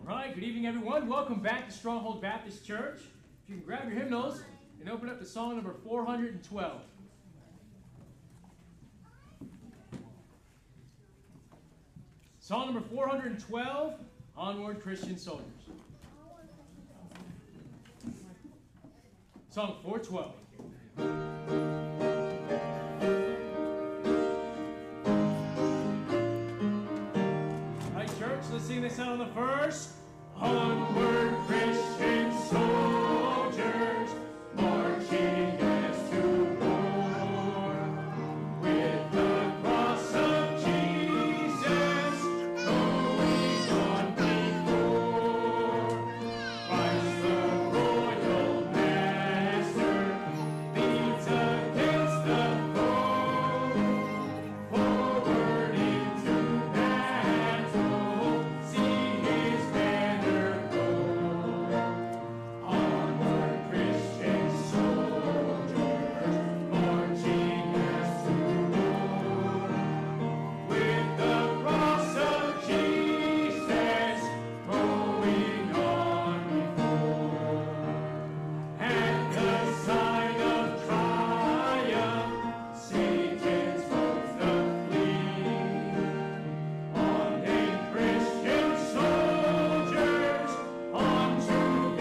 right, good evening, everyone. Welcome back to Stronghold Baptist Church. If you can grab your hymnals and open up to song number 412. Song number 412, Onward Christian Soldiers. Song 412. Let's sing this out on the verse. Onward, Christian soldiers, marching as to war, with the cross of Jesus going on before. Christ the royal master leads against the foe, forward into battle. See his banner go. Onward, Christian soldiers, marching as to war, with the cross of Jesus going on before. At the sign of triumph, Satan's foes doth flee. On then, Christian soldiers, on to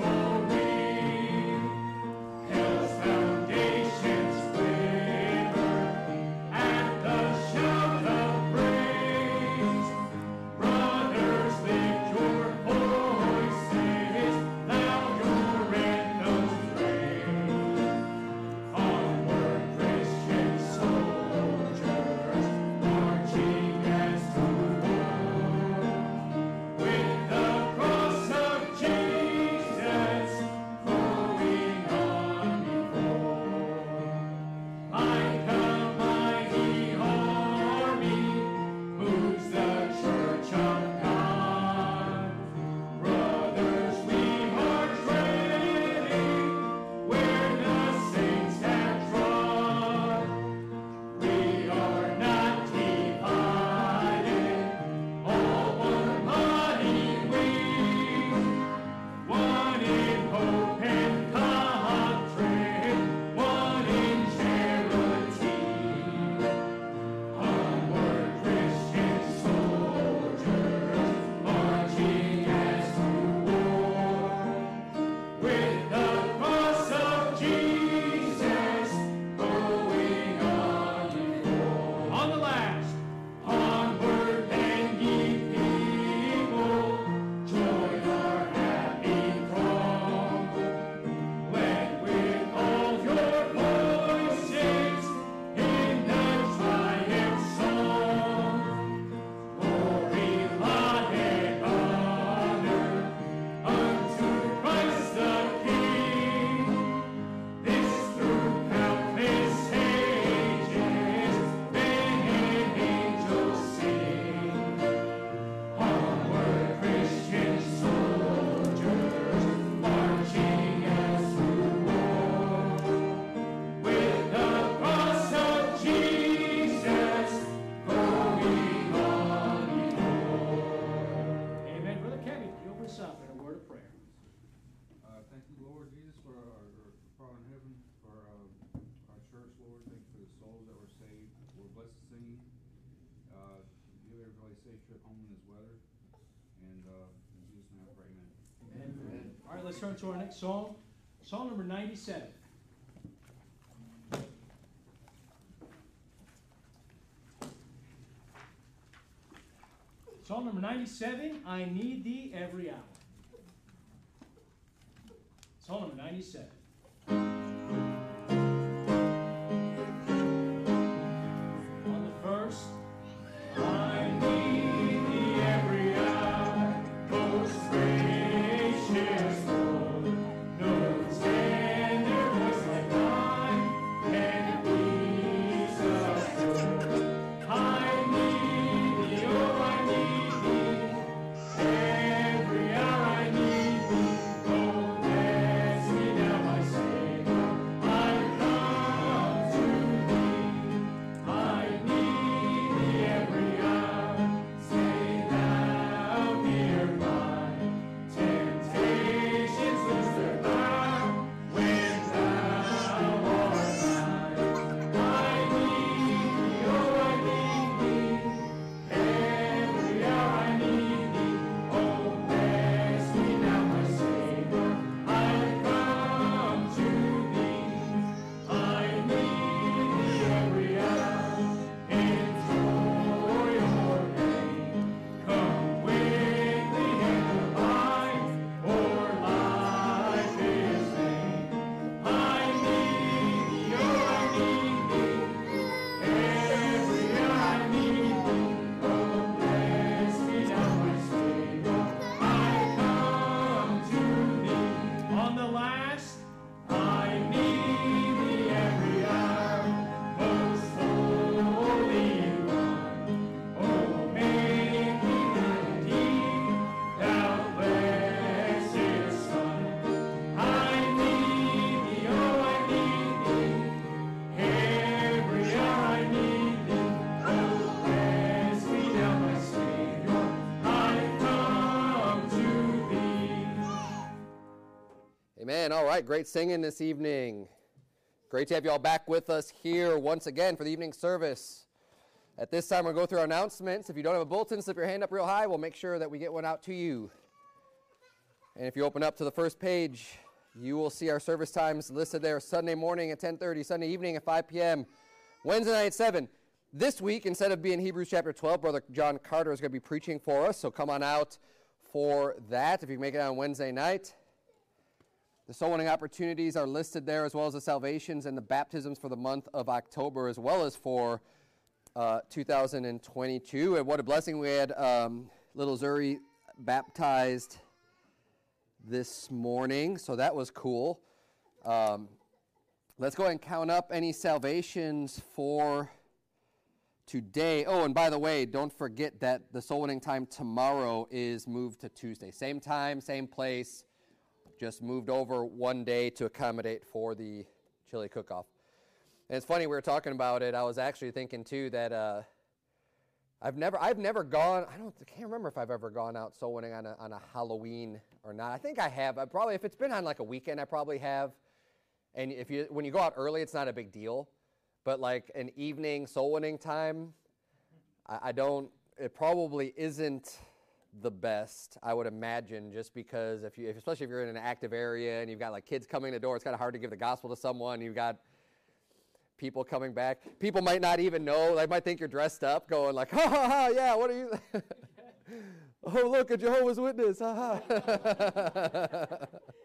victory. Hell's foundations quiver at the shout of praise. Brothers, lift your voices, loud your anthems raise. Onward, Christian soldiers, marching as to war, with the cross of Jesus going on before. Like a mighty army moves the church of God. Brothers, we are treading where the saints have trod. We are not divided, all one mighty wing, one in hope and doctrine, one in charity. Onward, Christian soldiers, marching as to war, with the cross of Jesus going on before. On the last. Onward then, ye people, join our happy throng. Let with all your voices in the triumph song, glory, laud, honor unto Christ the King. This through countless ages, men and angels sing. Onward, Christian soldiers, marching as to war, with the cross of Jesus going on before. Amen. Brother Kevin, can you open us up in a word of prayer? Thank you, Lord Jesus, for our Father in heaven, for our church, Lord. Thank you for the souls that were saved. Lord, bless the singing. Give everybody a safe trip home in this weather. And in Jesus' name I pray, amen. Amen. All right, let's turn to our next song. Song number 97. Song number 97, I Need Thee Every Hour. Song number 97. On the first, I need thee every hour, most gracious Lord. No tender voice like thine can please us, Lord. I need thee, oh, I need thee. Every hour I need thee. Oh, bless me now, Amen. All right, great singing this evening. Great to have you all back with us here once again for the evening service. At this time, we'll go through our announcements. If you don't have a bulletin, slip your hand up real high. We'll make sure that we get one out to you. And if you open up to the first page, you will see our service times listed there. Sunday morning at 10:30, Sunday evening at 5 p.m., Wednesday night at 7. This week, instead of being Hebrews chapter 12, Brother John Carter is going to be preaching for us, so come on out for that if you can make it on Wednesday night. The soul winning opportunities are listed there, as well as the salvations and the baptisms for the month of October, as well as for 2022. And what a blessing. We had little Zuri baptized this morning, so that was cool. Let's go ahead and count up any salvations for today. Oh, and by the way, don't forget that the soul winning time tomorrow is moved to Tuesday. Same time, same place, just moved over one day to accommodate for the chili cook-off. And it's funny, we were talking about it. I was actually thinking too that I've never gone. I can't remember if I've ever gone out soul winning on a Halloween or not. I think I have. I probably, if it's been on like a weekend, I probably have. And when you go out early, it's not a big deal. But like an evening soul winning time, I don't. It probably isn't the best, I would imagine, just because especially if you're in an active area and you've got like kids coming to the door, it's kind of hard to give the gospel to someone. You've got people coming back. People might not even know. They might think you're dressed up, going like, ha, ha, ha, yeah, what are you? Oh, look, a Jehovah's Witness, ha, ha.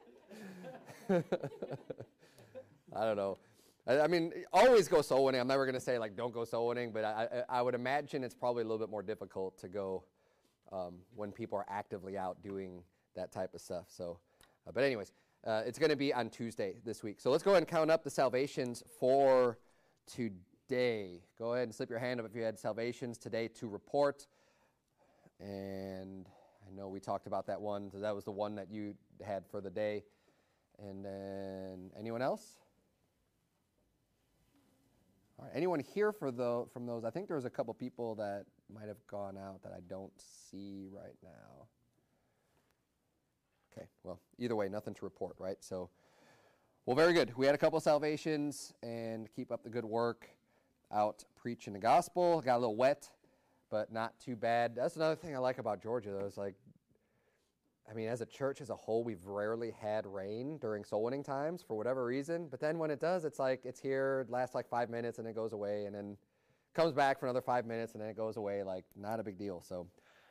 I don't know. I mean, always go soul winning. I'm never going to say, like, don't go soul winning, but I would imagine it's probably a little bit more difficult to go when people are actively out doing that type of stuff. So, but anyways, it's going to be on Tuesday this week. So let's go ahead and count up the salvations for today. Go ahead and slip your hand up if you had salvations today to report. And I know we talked about that one, so that was the one that you had for the day. And then anyone else? All right, anyone here from those? I think there was a couple people that might have gone out that I don't see right now. Okay, well, either way, nothing to report, right? So, well, very good. We had a couple salvations, and keep up the good work out preaching the gospel. Got a little wet, but not too bad. That's another thing I like about Georgia, though. Is like, I mean, as a church as a whole, we've rarely had rain during soul winning times for whatever reason. But then when it does, it's like it's here, it lasts like 5 minutes, and it goes away, and then comes back for another 5 minutes, and then it goes away. Like, not a big deal. So,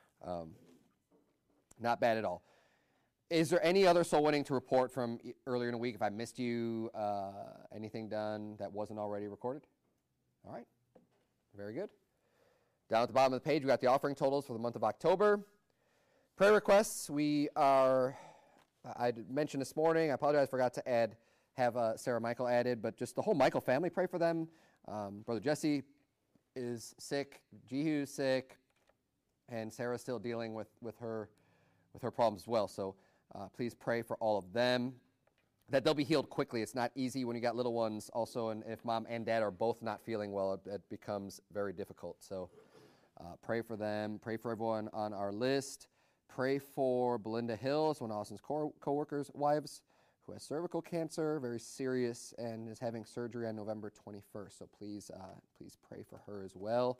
not bad at all. Is there any other soul winning to report from earlier in the week? If I missed you, anything done that wasn't already recorded? All right. Very good. Down at the bottom of the page, we got the offering totals for the month of October. Prayer requests, I mentioned this morning, I apologize, I forgot to have Sarah Michael added, but just the whole Michael family, pray for them. Brother Jesse is sick, Jehu's sick, and Sarah's still dealing with her problems as well. So please pray for all of them, that they'll be healed quickly. It's not easy when you got little ones also, and if mom and dad are both not feeling well, it becomes very difficult. So pray for them, pray for everyone on our list. Pray for Belinda Hills, one of Austin's co-workers' wives, who has cervical cancer, very serious, and is having surgery on November 21st. So please pray for her as well.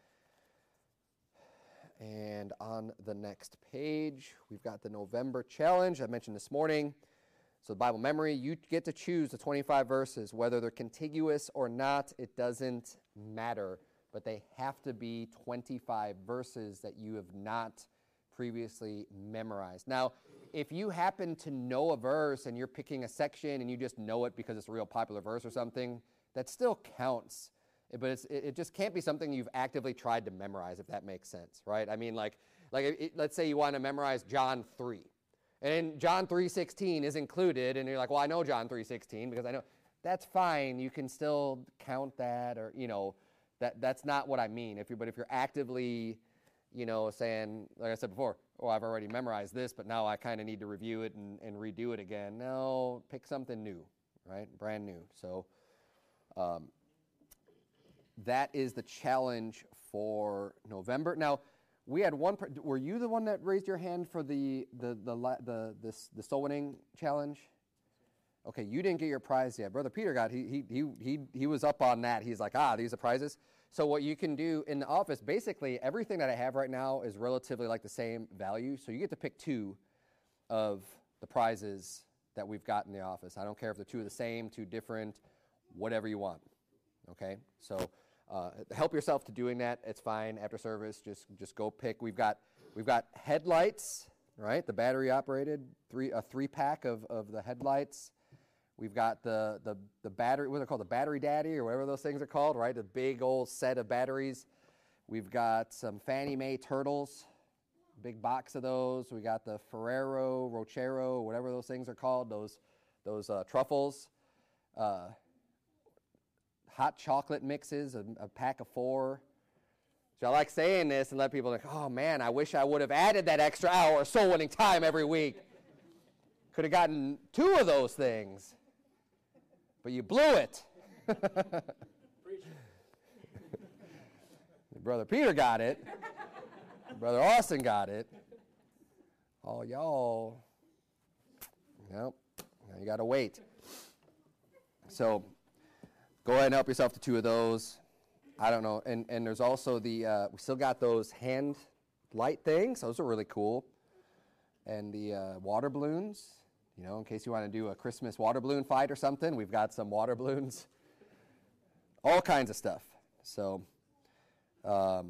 And on the next page, we've got the November challenge I mentioned this morning. So the Bible memory, you get to choose the 25 verses, whether they're contiguous or not, it doesn't matter. But they have to be 25 verses that you have not previously memorized. Now, if you happen to know a verse and you're picking a section and you just know it because it's a real popular verse or something, that still counts. But it just can't be something you've actively tried to memorize, if that makes sense, right? I mean, let's say you want to memorize John 3. And John 3:16 is included, and you're like, well, I know John 3:16 because I know. That's fine. You can still count that, or, that's not what I mean. But if you're actively, saying, like I said before, oh, I've already memorized this, but now I kind of need to review it and redo it again. No, pick something new, right? Brand new. So that is the challenge for November. Now, we had one. Were you the one that raised your hand for the soul winning challenge? Okay, you didn't get your prize yet. Brother Peter got, he was up on that. He's like, these are prizes. So what you can do in the office, basically everything that I have right now is relatively like the same value. So you get to pick 2 of the prizes that we've got in the office. I don't care if the 2 are the same, 2 different, whatever you want. Okay, so help yourself to doing that. It's fine after service. Just go pick. We've got headlights, right? The battery operated a 3-pack of the headlights. We've got the battery, what are they called, the Battery Daddy or whatever those things are called, right? The big old set of batteries. We've got some Fannie Mae turtles, big box of those. We got the Ferrero Rochero, whatever those things are called, those truffles. Hot chocolate mixes, a pack of 4. So I like saying this and let people think, oh man, I wish I would have added that extra hour of soul winning time every week. Could have gotten 2 of those things. But you blew it. Brother Peter got it. Brother Austin got it. All y'all, nope, now you got to wait. So go ahead and help yourself to 2 of those. I don't know. And there's also we still got those hand light things. Those are really cool. And the water balloons. You know, in case you want to do a Christmas water balloon fight or something, we've got some water balloons. All kinds of stuff. So, all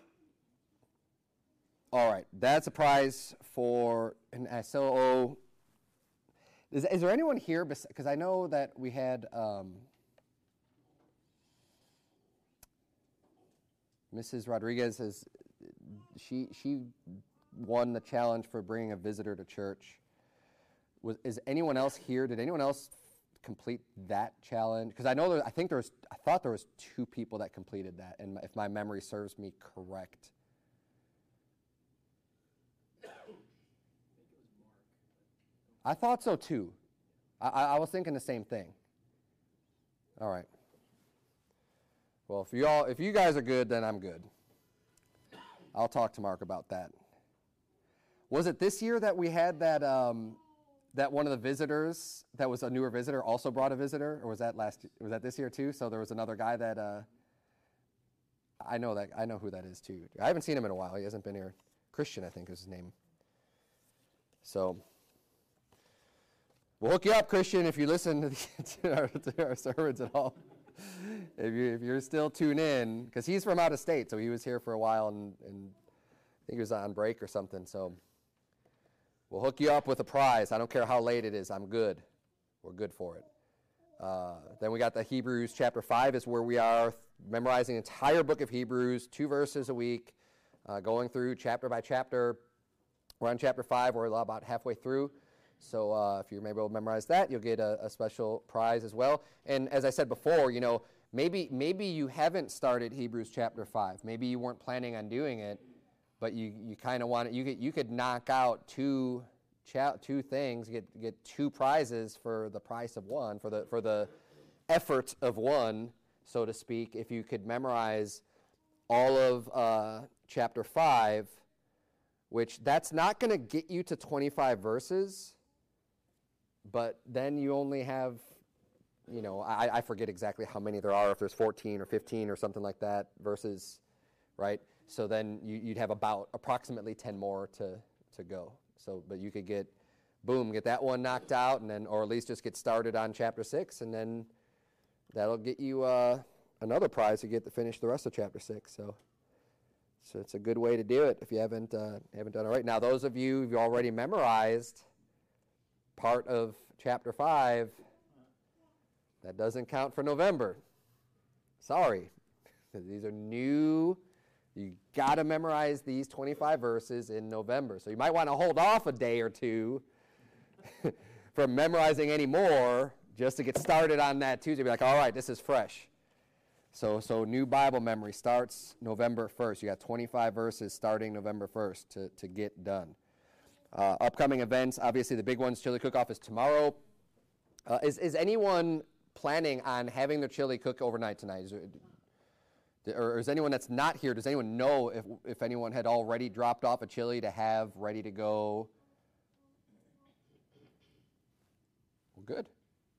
right, that's a prize for, and I still owe, is there anyone here, because I know that we had Mrs. Rodriguez, she won the challenge for bringing a visitor to church. Is anyone else here? Did anyone else complete that challenge? Because I thought there was 2 people that completed that, and if my memory serves me correct. I thought so too. I was thinking the same thing. All right. Well, if you guys are good, then I'm good. I'll talk to Mark about that. Was it this year that we had that that one of the visitors that was a newer visitor also brought a visitor, or was that this year too? So there was another guy that I know who that is too. I haven't seen him in a while. He hasn't been here. Christian, I think, is his name. So we'll hook you up, Christian, if you listen to our sermons at all. If you're still tuned in, because he's from out of state, so he was here for a while, and I think he was on break or something. So we'll hook you up with a prize. I don't care how late it is. I'm good. We're good for it. Then we got the Hebrews chapter 5 is where we are memorizing the entire book of Hebrews, 2 verses a week, going through chapter by chapter. We're on chapter 5. We're about halfway through. So if you're able to memorize that, you'll get a special prize as well. And as I said before, maybe you haven't started Hebrews chapter 5. Maybe you weren't planning on doing it, but you kind of want it. You could knock out two things, get 2 prizes for the price of one, for the effort of one, so to speak. If you could memorize all of chapter 5, which that's not going to get you to 25 verses. But then you only have, I forget exactly how many there are, if there's 14 or 15 or something like that, verses, right? So then you'd have about approximately 10 more to go. So, but you could get that one knocked out, and then, or at least just get started on chapter 6, and then that'll get you another prize. You get to finish the rest of chapter 6. So it's a good way to do it if you haven't done it right. Now, those of you who've already memorized part of chapter 5, that doesn't count for November. Sorry. These are new. You got to memorize these 25 verses in November. So you might want to hold off a day or 2 from memorizing any more just to get started on that Tuesday. Be like, all right, this is fresh. So new Bible memory starts November 1st. You got 25 verses starting November 1st to get done. Upcoming events, obviously the big ones, chili cook-off is tomorrow. Is anyone planning on having their chili cook overnight tonight? Or is anyone that's not here, does anyone know if anyone had already dropped off a chili to have ready to go? Well, good.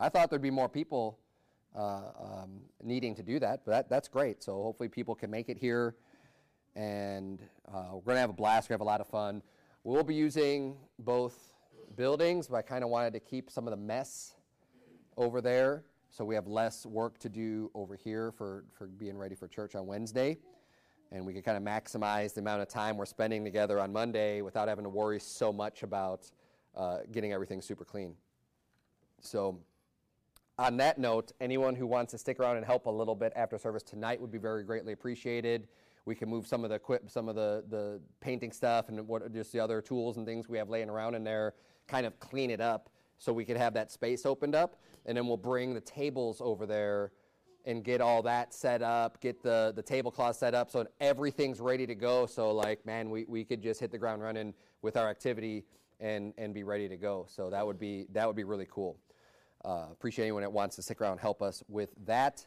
I thought there'd be more people needing to do that, but that's great. So hopefully people can make it here, and we're going to have a blast. We're going to have a lot of fun. We'll be using both buildings, but I kind of wanted to keep some of the mess over there, so we have less work to do over here for being ready for church on Wednesday, and we can kind of maximize the amount of time we're spending together on Monday without having to worry so much about getting everything super clean. So on that note, anyone who wants to stick around and help a little bit after service tonight would be very greatly appreciated. We can move some of the painting stuff and just the other tools and things we have laying around in there, kind of clean it up so we could have that space opened up, and then we'll bring the tables over there and get all that set up, get the tablecloth set up so everything's ready to go. So like, man, we could just hit the ground running with our activity and be ready to go. So that would be really cool. Appreciate anyone that wants to stick around and help us with that.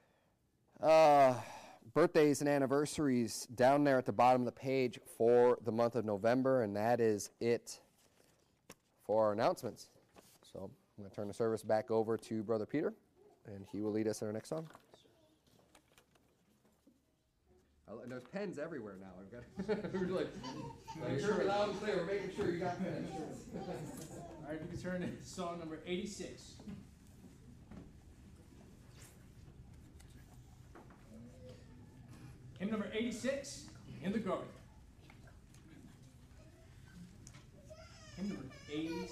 Birthdays and anniversaries down there at the bottom of the page for the month of November, and that is it for our announcements. So I'm going to turn the service back over to Brother Peter, and he will lead us in our next song. There's pens everywhere now. I've got we're like sure loud and clear. We're making sure you got pens. All right, if you can turn to song number 86. Hymn number 86, In the Garden. Hymn number 86.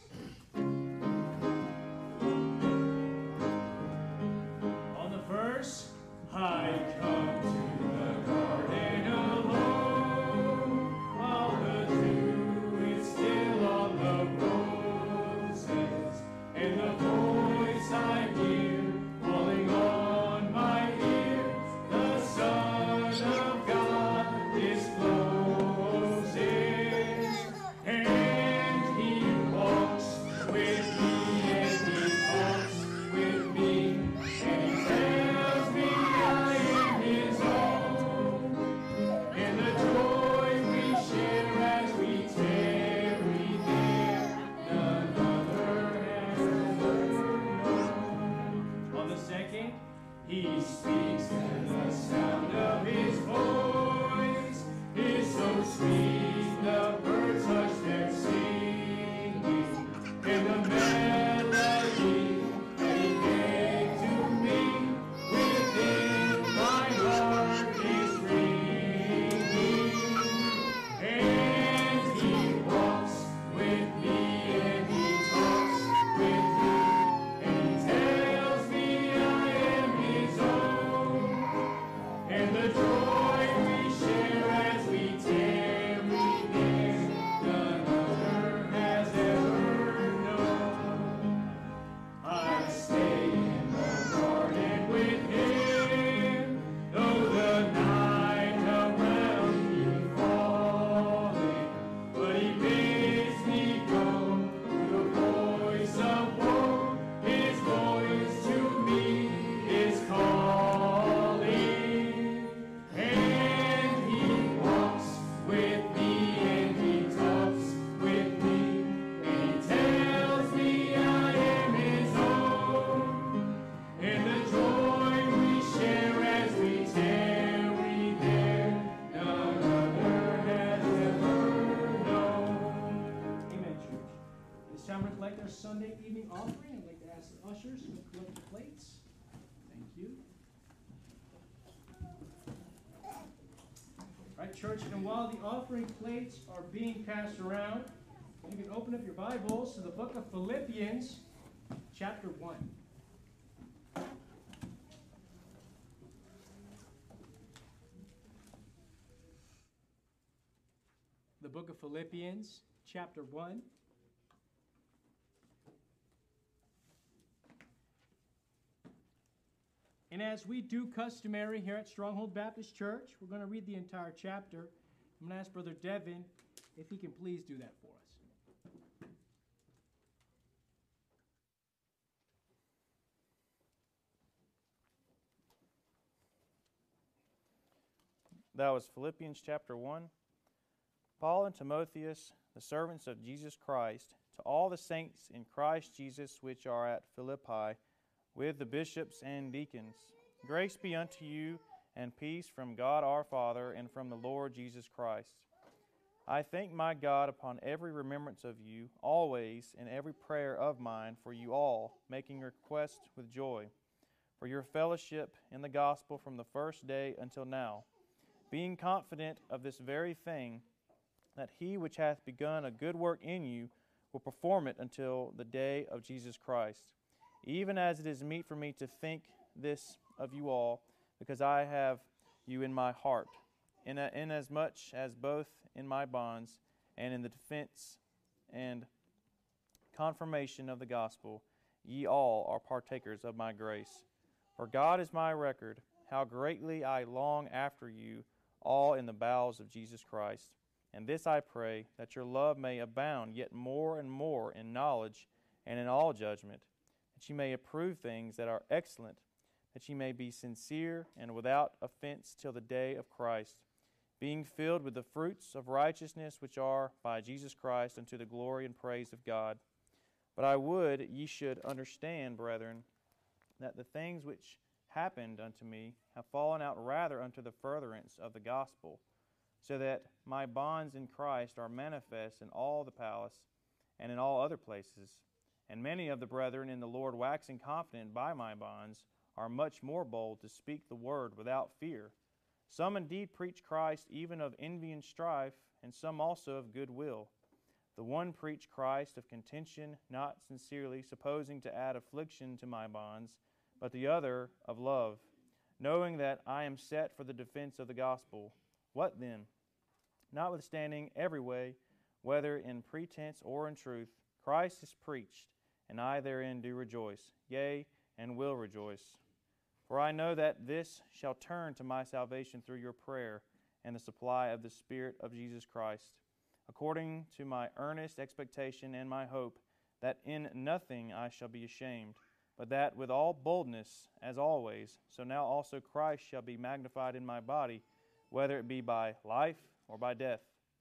On the verse, I come to the garden alone, while the dew is still on the roses, and the voice I hear falling on my ear, the Son of God discloses, and He walks with me, and He talks with me, and He tells me I am His own, and the joy we share as we tarry there, none other has ever known. On the second, He speaks, and the sound of His voice is so sweet, the birds hush their singing, and the melody that He gave to me within my heart is ringing, and He walks with me, and He talks with me, and He tells me I am His own, and the joy we share as we tarry there, none other has ever known. I stay in the garden with Him, though the night around me falling, but He bids me go to the voice of woe. His voice to me is calling, and He walks with me, and He talks with me, and He tells me I am His own, and the joy we share as we tarry there, none other has ever known. Amen, church. It's time to collect our Sunday evening offering. I'd like to ask the ushers to collect the plates. Thank you. All right, church, and while the offering plates are being passed around, you can open up your Bibles to the book of Philippians, chapter 1. The book of Philippians, chapter 1. And as we do customary here at Stronghold Baptist Church, we're going to read the entire chapter. I'm going to ask Brother Devin if he can please do that for us. That was Philippians chapter 1. Paul and Timotheus, the servants of Jesus Christ, to all the saints in Christ Jesus which are at Philippi, with the bishops and deacons. Grace be unto you, and peace from God our Father and from the Lord Jesus Christ. I thank my God upon every remembrance of you, always in every prayer of mine for you all, making request with joy, for your fellowship in the gospel from the first day until now, being confident of this very thing, that he which hath begun a good work in you will perform it until the day of Jesus Christ. Even as it is meet for me to think this of you all, because I have you in my heart, inasmuch as both in my bonds and in the defense and confirmation of the gospel, ye all are partakers of my grace. For God is my record, how greatly I long after you all in the bowels of Jesus Christ. And this I pray, that your love may abound yet more and more in knowledge and in all judgment, that ye may approve things that are excellent, that ye may be sincere and without offense till the day of Christ, being filled with the fruits of righteousness which are by Jesus Christ unto the glory and praise of God. But I would ye should understand, brethren, that the things which happened unto me have fallen out rather unto the furtherance of the gospel, so that my bonds in Christ are manifest in all the palace and in all other places. And many of the brethren in the Lord, waxing confident by my bonds, are much more bold to speak the word without fear. Some indeed preach Christ even of envy and strife, and some also of good will. The one preach Christ of contention, not sincerely, supposing to add affliction to my bonds, but the other of love, knowing that I am set for the defense of the gospel. What then? Notwithstanding every way, whether in pretense or in truth, Christ is preached, and I therein do rejoice, yea, and will rejoice. For I know that this shall turn to my salvation through your prayer and the supply of the Spirit of Jesus Christ, according to my earnest expectation and my hope, that in nothing I shall be ashamed, but that with all boldness, as always, so now also Christ shall be magnified in my body, whether it be by life or by death.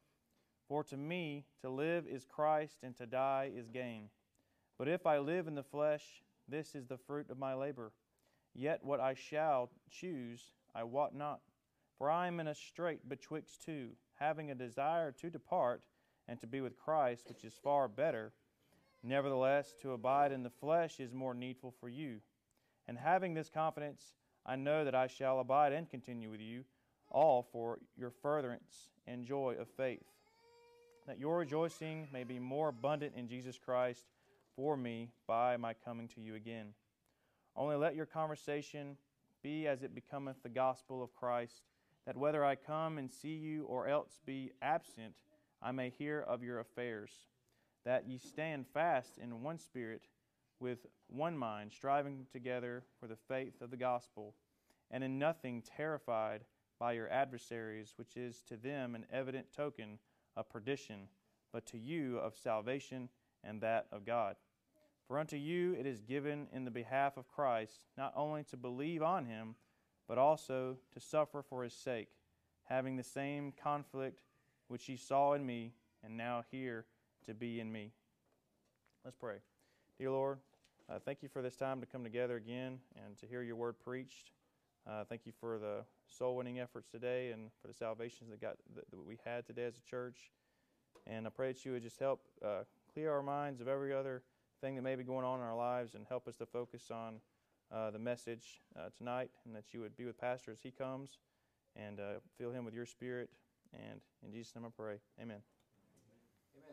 For to me to live is Christ, and to die is gain. But if I live in the flesh, this is the fruit of my labor. Yet what I shall choose I wot not. For I am in a strait betwixt two, having a desire to depart, and to be with Christ, which is far better. Nevertheless, to abide in the flesh is more needful for you. And having this confidence, I know that I shall abide and continue with you, all for your furtherance and joy of faith, that your rejoicing may be more abundant in Jesus Christ for me by my coming to you again. Only let your conversation be as it becometh the gospel of Christ, that whether I come and see you or else be absent, I may hear of your affairs, that ye stand fast in one spirit, with one mind, striving together for the faith of the gospel, and in nothing terrified by your adversaries, which is to them an evident token of perdition, but to you of salvation and that of God. For unto you it is given in the behalf of Christ, not only to believe on him, but also to suffer for his sake, having the same conflict which ye saw in me, and now hear to be in me. Let's pray. Dear Lord, thank you for this time to come together again and to hear your word preached. Thank you for the soul-winning efforts today and for the salvations that we had today as a church. And I pray that you would just help clear our minds of every other thing that may be going on in our lives and help us to focus on the message tonight, and that you would be with Pastor as he comes and fill him with your spirit. And in Jesus' name I pray. Amen. Amen.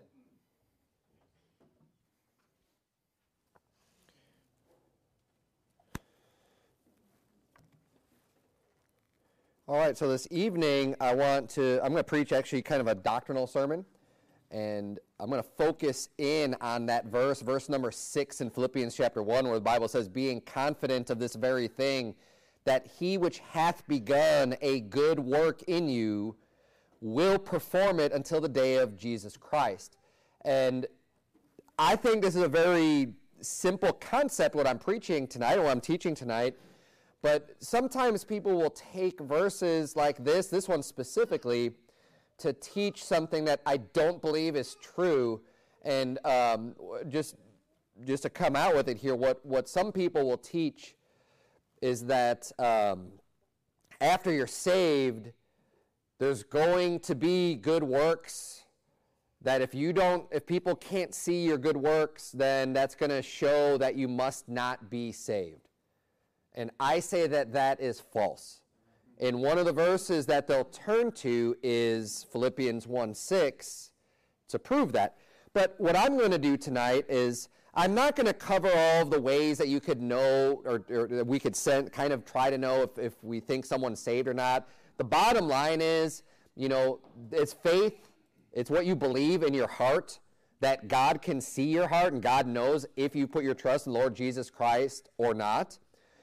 All right, so this evening I'm going to preach actually kind of a doctrinal sermon, and I'm going to focus in on that verse number 6 in Philippians chapter 1, where the Bible says, being confident of this very thing, that he which hath begun a good work in you will perform it until the day of Jesus Christ. And I think this is a very simple concept, what I'm preaching tonight, or what I'm teaching tonight. But sometimes people will take verses like this one specifically, to teach something that I don't believe is true, and just to come out with it here, what some people will teach is that after you're saved, there's going to be good works, that if people can't see your good works, then that's going to show that you must not be saved. And I say that that is false. And one of the verses that they'll turn to is Philippians 1:6 to prove that. But what I'm going to do tonight is I'm not going to cover all of the ways that you could know or we could kind of try to know if we think someone's saved or not. The bottom line is, it's faith. It's what you believe in your heart, that God can see your heart and God knows if you put your trust in the Lord Jesus Christ or not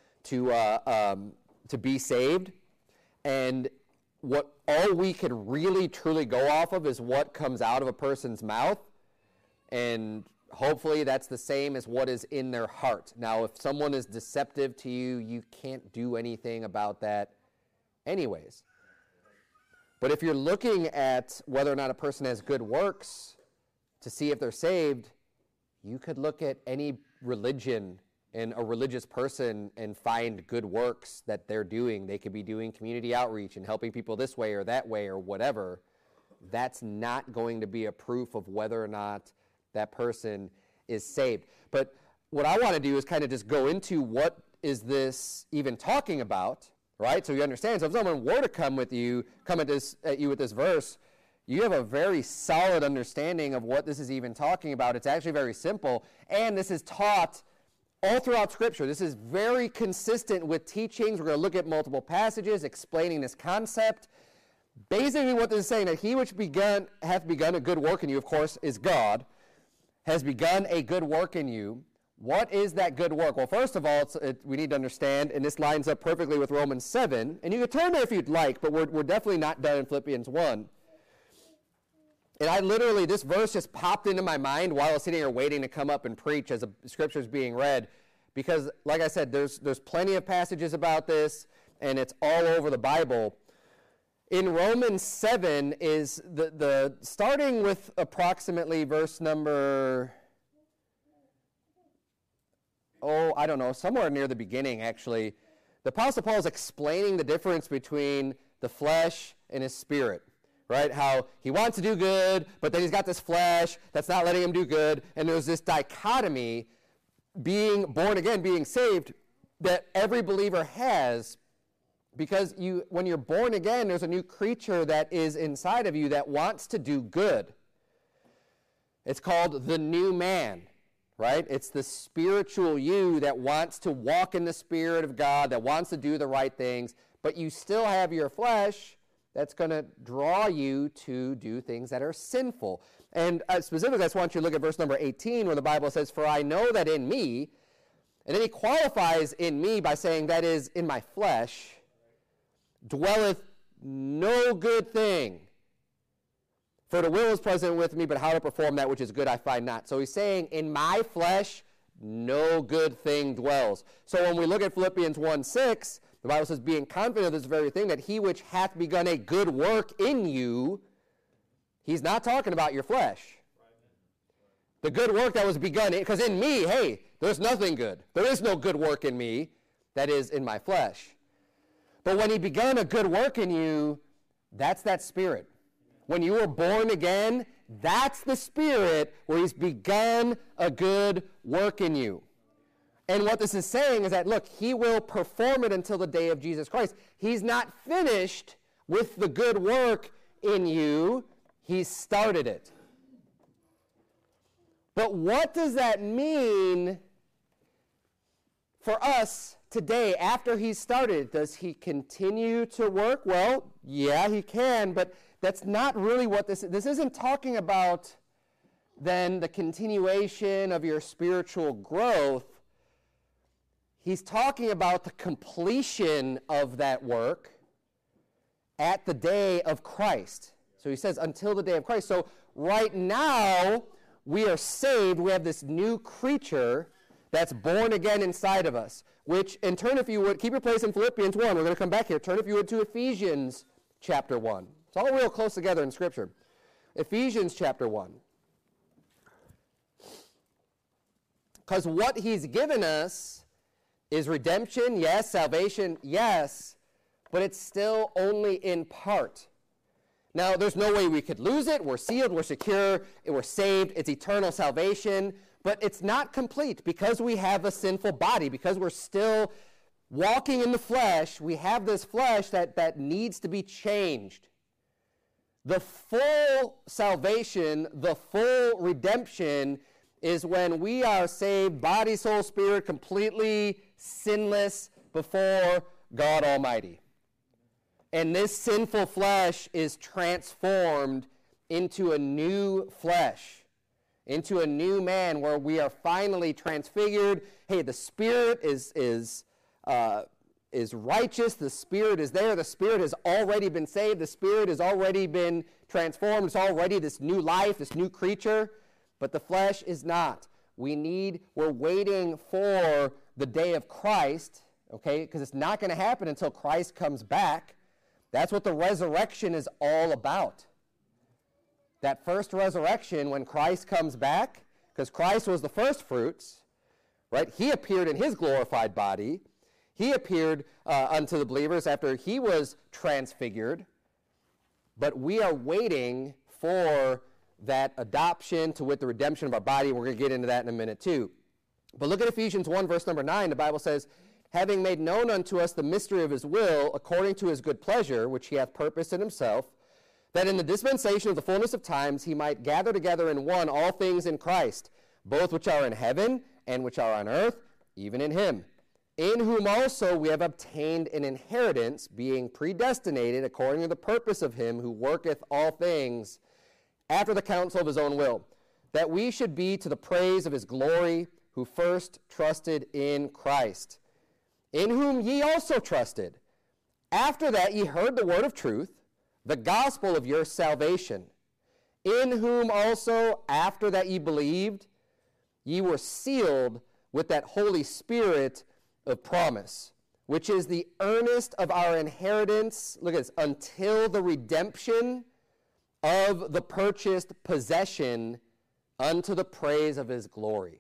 to be saved. And all we can really truly go off of is what comes out of a person's mouth, and hopefully that's the same as what is in their heart. Now, if someone is deceptive to you, you can't do anything about that anyways. But if you're looking at whether or not a person has good works to see if they're saved, you could look at any religion and a religious person and find good works that they're doing. They could be doing community outreach and helping people this way or that way or whatever. That's not going to be a proof of whether or not that person is saved. But what I want to do is kind of just go into what is this even talking about, right? So you understand. So if someone were to come at you with this verse, you have a very solid understanding of what this is even talking about. It's actually very simple, and this is taught all throughout Scripture. This is very consistent with teachings. We're going to look at multiple passages explaining this concept. Basically what this is saying, that he which hath begun a good work in you, of course, is God, has begun a good work in you. What is that good work? Well, first of all, we need to understand, and this lines up perfectly with Romans 7, and you can turn there if you'd like, but we're definitely not done in Philippians 1. And this verse just popped into my mind while I was sitting here waiting to come up and preach as the scripture is being read. Because, like I said, there's plenty of passages about this, and it's all over the Bible. In Romans 7 is the starting with approximately verse number, somewhere near the beginning, actually. The Apostle Paul is explaining the difference between the flesh and his spirit. Right? How he wants to do good, but then he's got this flesh that's not letting him do good. And there's this dichotomy, being born again, being saved, that every believer has. Because when you're born again, there's a new creature that is inside of you that wants to do good. It's called the new man. Right? It's the spiritual you that wants to walk in the Spirit of God, that wants to do the right things. But you still have your flesh that's going to draw you to do things that are sinful. And specifically, I just want you to look at verse number 18, where the Bible says, "For I know that in me," and then he qualifies in me by saying, that is, in my flesh, "dwelleth no good thing. For the will is present with me, but how to perform that which is good I find not." So he's saying, in my flesh, no good thing dwells. So when we look at Philippians 1:6, the Bible says, being confident of this very thing, that he which hath begun a good work in you, he's not talking about your flesh. The good work that was begun, because in me, hey, there's nothing good. There is no good work in me, that is, in my flesh. But when he begun a good work in you, that's that Spirit. When you were born again, that's the Spirit where he's begun a good work in you. And what this is saying is that, look, he will perform it until the day of Jesus Christ. He's not finished with the good work in you. He's started it. But what does that mean for us today after he's started? Does he continue to work? Well, yeah, he can, but that's not really what this isn't talking about then the continuation of your spiritual growth. He's talking about the completion of that work at the day of Christ. So he says, until the day of Christ. So right now, we are saved. We have this new creature that's born again inside of us. Turn if you would, keep your place in Philippians 1. We're going to come back here. Turn if you would to Ephesians chapter 1. It's all real close together in Scripture. Ephesians chapter 1. Because what he's given us is redemption, yes, salvation, yes, but it's still only in part. Now, there's no way we could lose it. We're sealed, we're secure, we're saved, it's eternal salvation, but it's not complete because we have a sinful body, because we're still walking in the flesh. We have this flesh that needs to be changed. The full salvation, the full redemption is when we are saved, body, soul, spirit, completely sinless before God Almighty. And this sinful flesh is transformed into a new flesh, into a new man where we are finally transfigured. Hey, the Spirit is righteous. The Spirit is there. The Spirit has already been saved. The Spirit has already been transformed. It's already this new life, this new creature. But the flesh is not. We're waiting for the day of Christ, okay, because it's not going to happen until Christ comes back. That's what the resurrection is all about. That first resurrection, when Christ comes back, because Christ was the first fruits, right? He appeared in his glorified body. He appeared unto the believers after he was transfigured. But we are waiting for that adoption to with the redemption of our body. We're going to get into that in a minute too. But look at Ephesians 1, verse number 9. The Bible says, having made known unto us the mystery of his will, according to his good pleasure, which he hath purposed in himself, that in the dispensation of the fullness of times he might gather together in one all things in Christ, both which are in heaven and which are on earth, even in him. In whom also we have obtained an inheritance, being predestinated according to the purpose of him who worketh all things after the counsel of his own will, that we should be to the praise of his glory, who first trusted in Christ, in whom ye also trusted. After that ye heard the word of truth, the gospel of your salvation, in whom also, after that ye believed, ye were sealed with that Holy Spirit of promise, which is the earnest of our inheritance, look at this, until the redemption of the purchased possession unto the praise of his glory.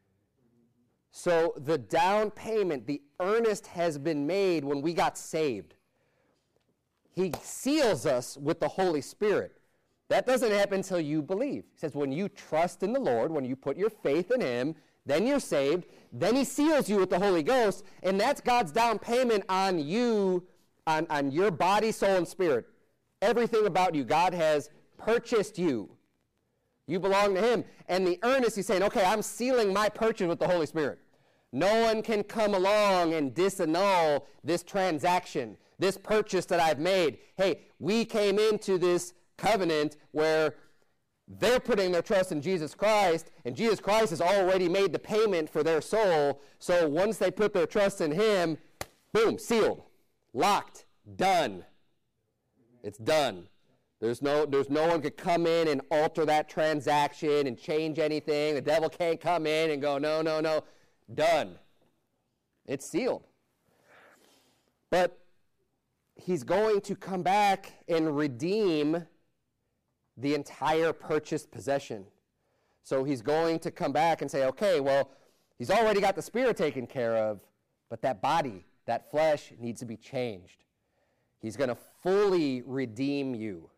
So the down payment, the earnest has been made when we got saved. He seals us with the Holy Spirit. That doesn't happen until you believe. He says when you trust in the Lord, when you put your faith in him, then you're saved. Then he seals you with the Holy Ghost, and that's God's down payment on you, on your body, soul, and spirit. Everything about you. God has purchased you. You belong to him. And the earnest, he's saying, okay, I'm sealing my purchase with the Holy Spirit. No one can come along and disannul this transaction, this purchase that I've made. Hey, we came into this covenant where they're putting their trust in Jesus Christ, and Jesus Christ has already made the payment for their soul. So once they put their trust in him, boom, sealed, locked, done. It's done. There's no one could come in and alter that transaction and change anything. The devil can't come in and go, no, no, no. Done. It's sealed. But he's going to come back and redeem the entire purchased possession. So he's going to come back and say, okay, well, he's already got the spirit taken care of, but that body, that flesh needs to be changed. He's going to fully redeem you.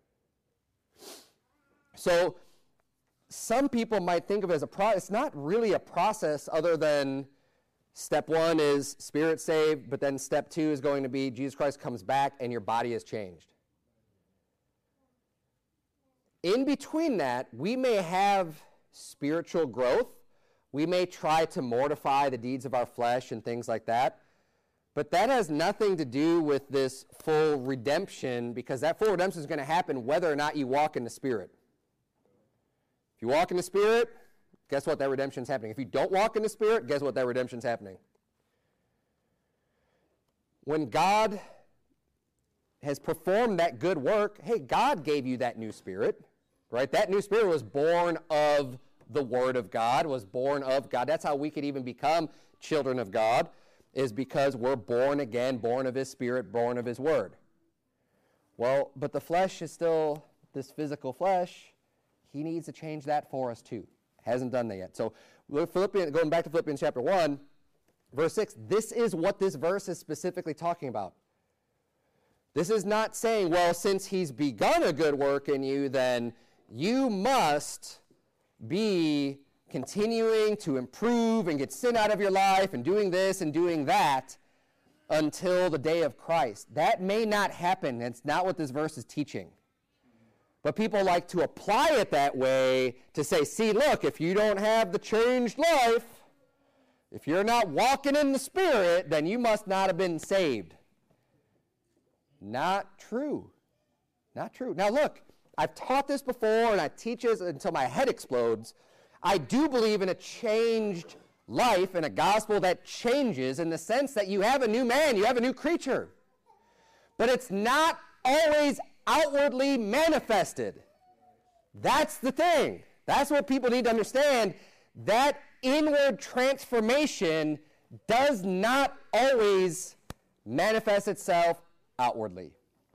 So some people might think of it as a process. It's not really a process other than step one is spirit saved, but then step two is going to be Jesus Christ comes back and your body is changed. In between that, we may have spiritual growth. We may try to mortify the deeds of our flesh and things like that. But that has nothing to do with this full redemption, because that full redemption is going to happen whether or not you walk in the Spirit. If you walk in the Spirit, guess what? That redemption is happening. If you don't walk in the Spirit, guess what? That redemption is happening. When God has performed that good work, hey, God gave you that new spirit, right? That new spirit was born of the Word of God, was born of God. That's how we could even become children of God, is because we're born again, born of His Spirit, born of His Word. Well, but the flesh is still this physical flesh. He needs to change that for us too. Hasn't done that yet. So going back to Philippians chapter 1, verse 6, this is what this verse is specifically talking about. This is not saying, well, since he's begun a good work in you, then you must be continuing to improve and get sin out of your life and doing this and doing that until the day of Christ. That may not happen. That's not what this verse is teaching. But people like to apply it that way to say, see, look, if you don't have the changed life, if you're not walking in the Spirit, then you must not have been saved. Not true. Not true. Now look, I've taught this before and I teach this until my head explodes. I do believe in a changed life and a gospel that changes in the sense that you have a new man, you have a new creature. But it's not always outwardly manifested. That's the thing. That's what people need to understand. That inward transformation does not always manifest itself outwardly.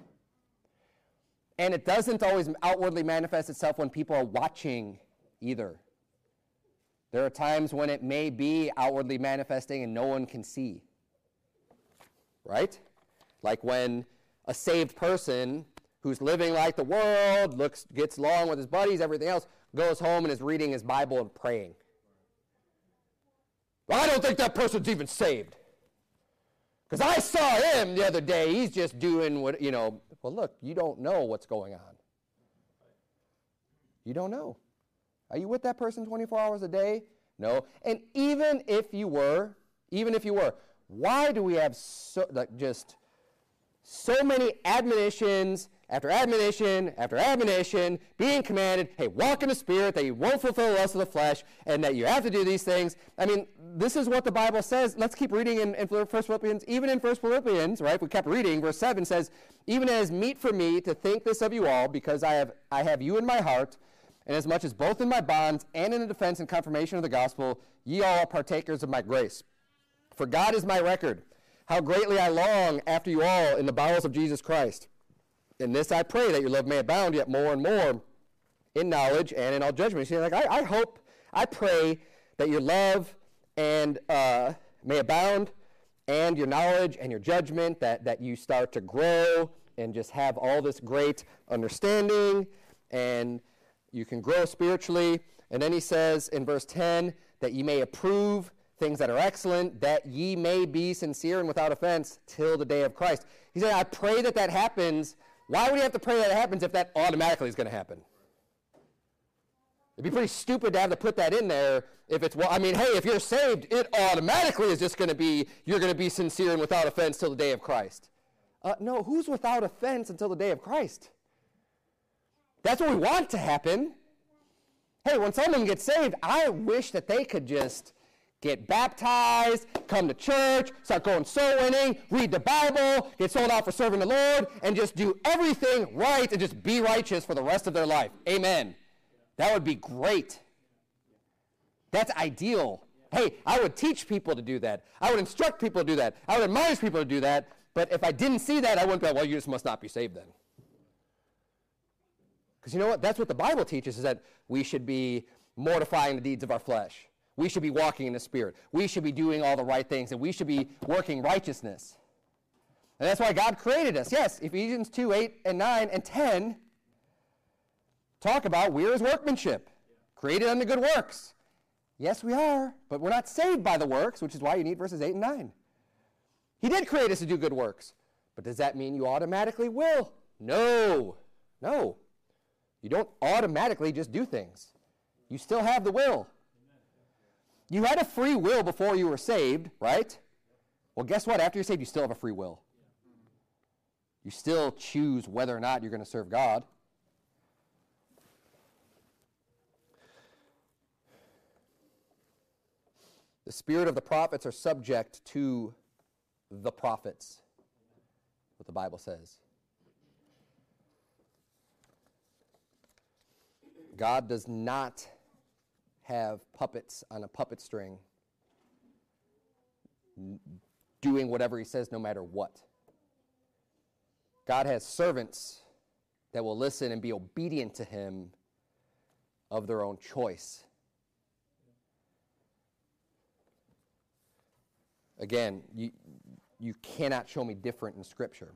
And it doesn't always outwardly manifest itself when people are watching either. There are times when it may be outwardly manifesting and no one can see. Right? Like when a saved person who's living like the world, gets along with his buddies, everything else, goes home and is reading his Bible and praying. Well, I don't think that person's even saved. Because I saw him the other day. He's just doing what, well, look, you don't know what's going on. You don't know. Are you with that person 24 hours a day? No. And even if you were, why do we have so many admonitions after admonition after admonition being commanded, hey, walk in the Spirit, that you won't fulfill the lust of the flesh, and that you have to do these things? I mean, this is what the Bible says. Let's keep reading in 1 Philippians. Even in 1 Philippians, right, we kept reading, verse 7 says, even as meet for me to think this of you all, because I have you in my heart, and as much as both in my bonds and in the defense and confirmation of the gospel, ye all are partakers of my grace. For God is my record, how greatly I long after you all in the bowels of Jesus Christ. In this I pray, that your love may abound yet more and more in knowledge and in all judgment. You see, I pray that your love and may abound, and your knowledge and your judgment, that you start to grow and just have all this great understanding, and you can grow spiritually. And then he says in verse 10, that ye may approve things that are excellent, that ye may be sincere and without offense till the day of Christ. He said, I pray that happens. Why would you have to pray that it happens if that automatically is going to happen? It'd be pretty stupid to have to put that in there if it's, if you're saved, it automatically is just going to be, you're going to be sincere and without offense till the day of Christ. No, who's without offense until the day of Christ? That's what we want to happen. Hey, when someone gets saved, I wish that they could just get baptized, come to church, start going soul winning, read the Bible, get sold out for serving the Lord, and just do everything right and just be righteous for the rest of their life. Amen. That would be great. That's ideal. Hey, I would teach people to do that. I would instruct people to do that. I would admonish people to do that. But if I didn't see that, I wouldn't be like, well, you just must not be saved then. Because you know what? That's what the Bible teaches, is that we should be mortifying the deeds of our flesh. We should be walking in the Spirit. We should be doing all the right things, and we should be working righteousness. And that's why God created us. Yes, Ephesians 2, 8, and 9, and 10 talk about we're his workmanship, created unto good works. Yes, we are, but we're not saved by the works, which is why you need verses 8 and 9. He did create us to do good works, but does that mean you automatically will? No. No. You don't automatically just do things. You still have the will. You had a free will before you were saved, right? Well, guess what? After you're saved, you still have a free will. You still choose whether or not you're going to serve God. The spirit of the prophets are subject to the prophets, what the Bible says. God does not have puppets on a puppet string doing whatever he says no matter what. God has servants that will listen and be obedient to him of their own choice. Again, you cannot show me different in Scripture.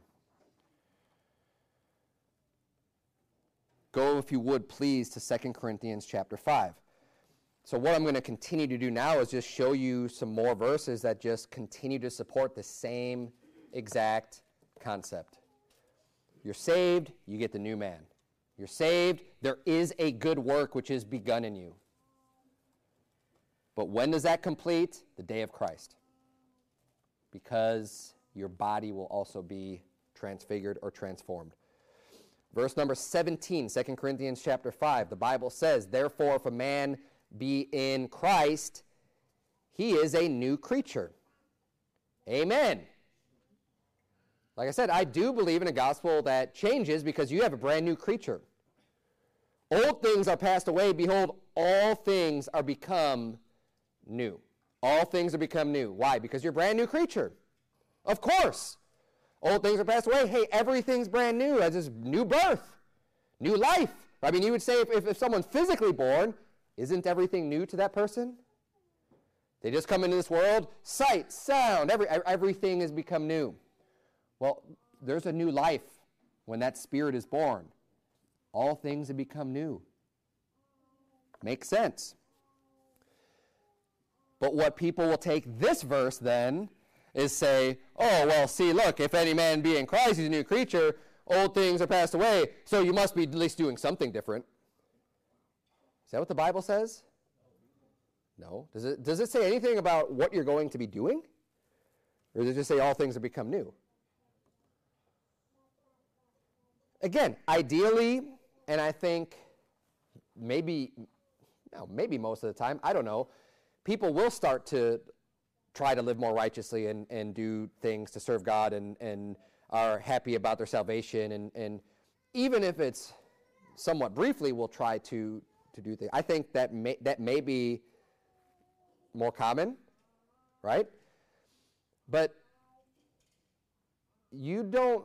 Go, if you would, please, to 2 Corinthians chapter 5. So what I'm going to continue to do now is just show you some more verses that just continue to support the same exact concept. You're saved, you get the new man. You're saved, there is a good work which is begun in you. But when does that complete? The day of Christ. Because your body will also be transfigured or transformed. Verse number 17, 2 Corinthians chapter 5, the Bible says, therefore, if a man be in Christ, he is a new creature. Amen. Like I said, I do believe in a gospel that changes because you have a brand new creature. Old things are passed away. Behold, all things are become new. All things are become new. Why? Because you're a brand new creature. Of course. Old things are passed away. Hey, everything's brand new. That's just new birth, new life. I mean, you would say if someone's physically born, isn't everything new to that person? They just come into this world, sight, sound, everything has become new. Well, there's a new life when that spirit is born. All things have become new. Makes sense. But what people will take this verse then is say, oh, well, see, look, if any man be in Christ, he's a new creature, old things are passed away, so you must be at least doing something different. Is that what the Bible says? No. Does it say anything about what you're going to be doing? Or does it just say all things have become new? Again, ideally, and I think maybe most of the time, I don't know, people will start to try to live more righteously and do things to serve God and are happy about their salvation. And even if it's somewhat briefly, will try to do things. I think that may be more common, right? But you don't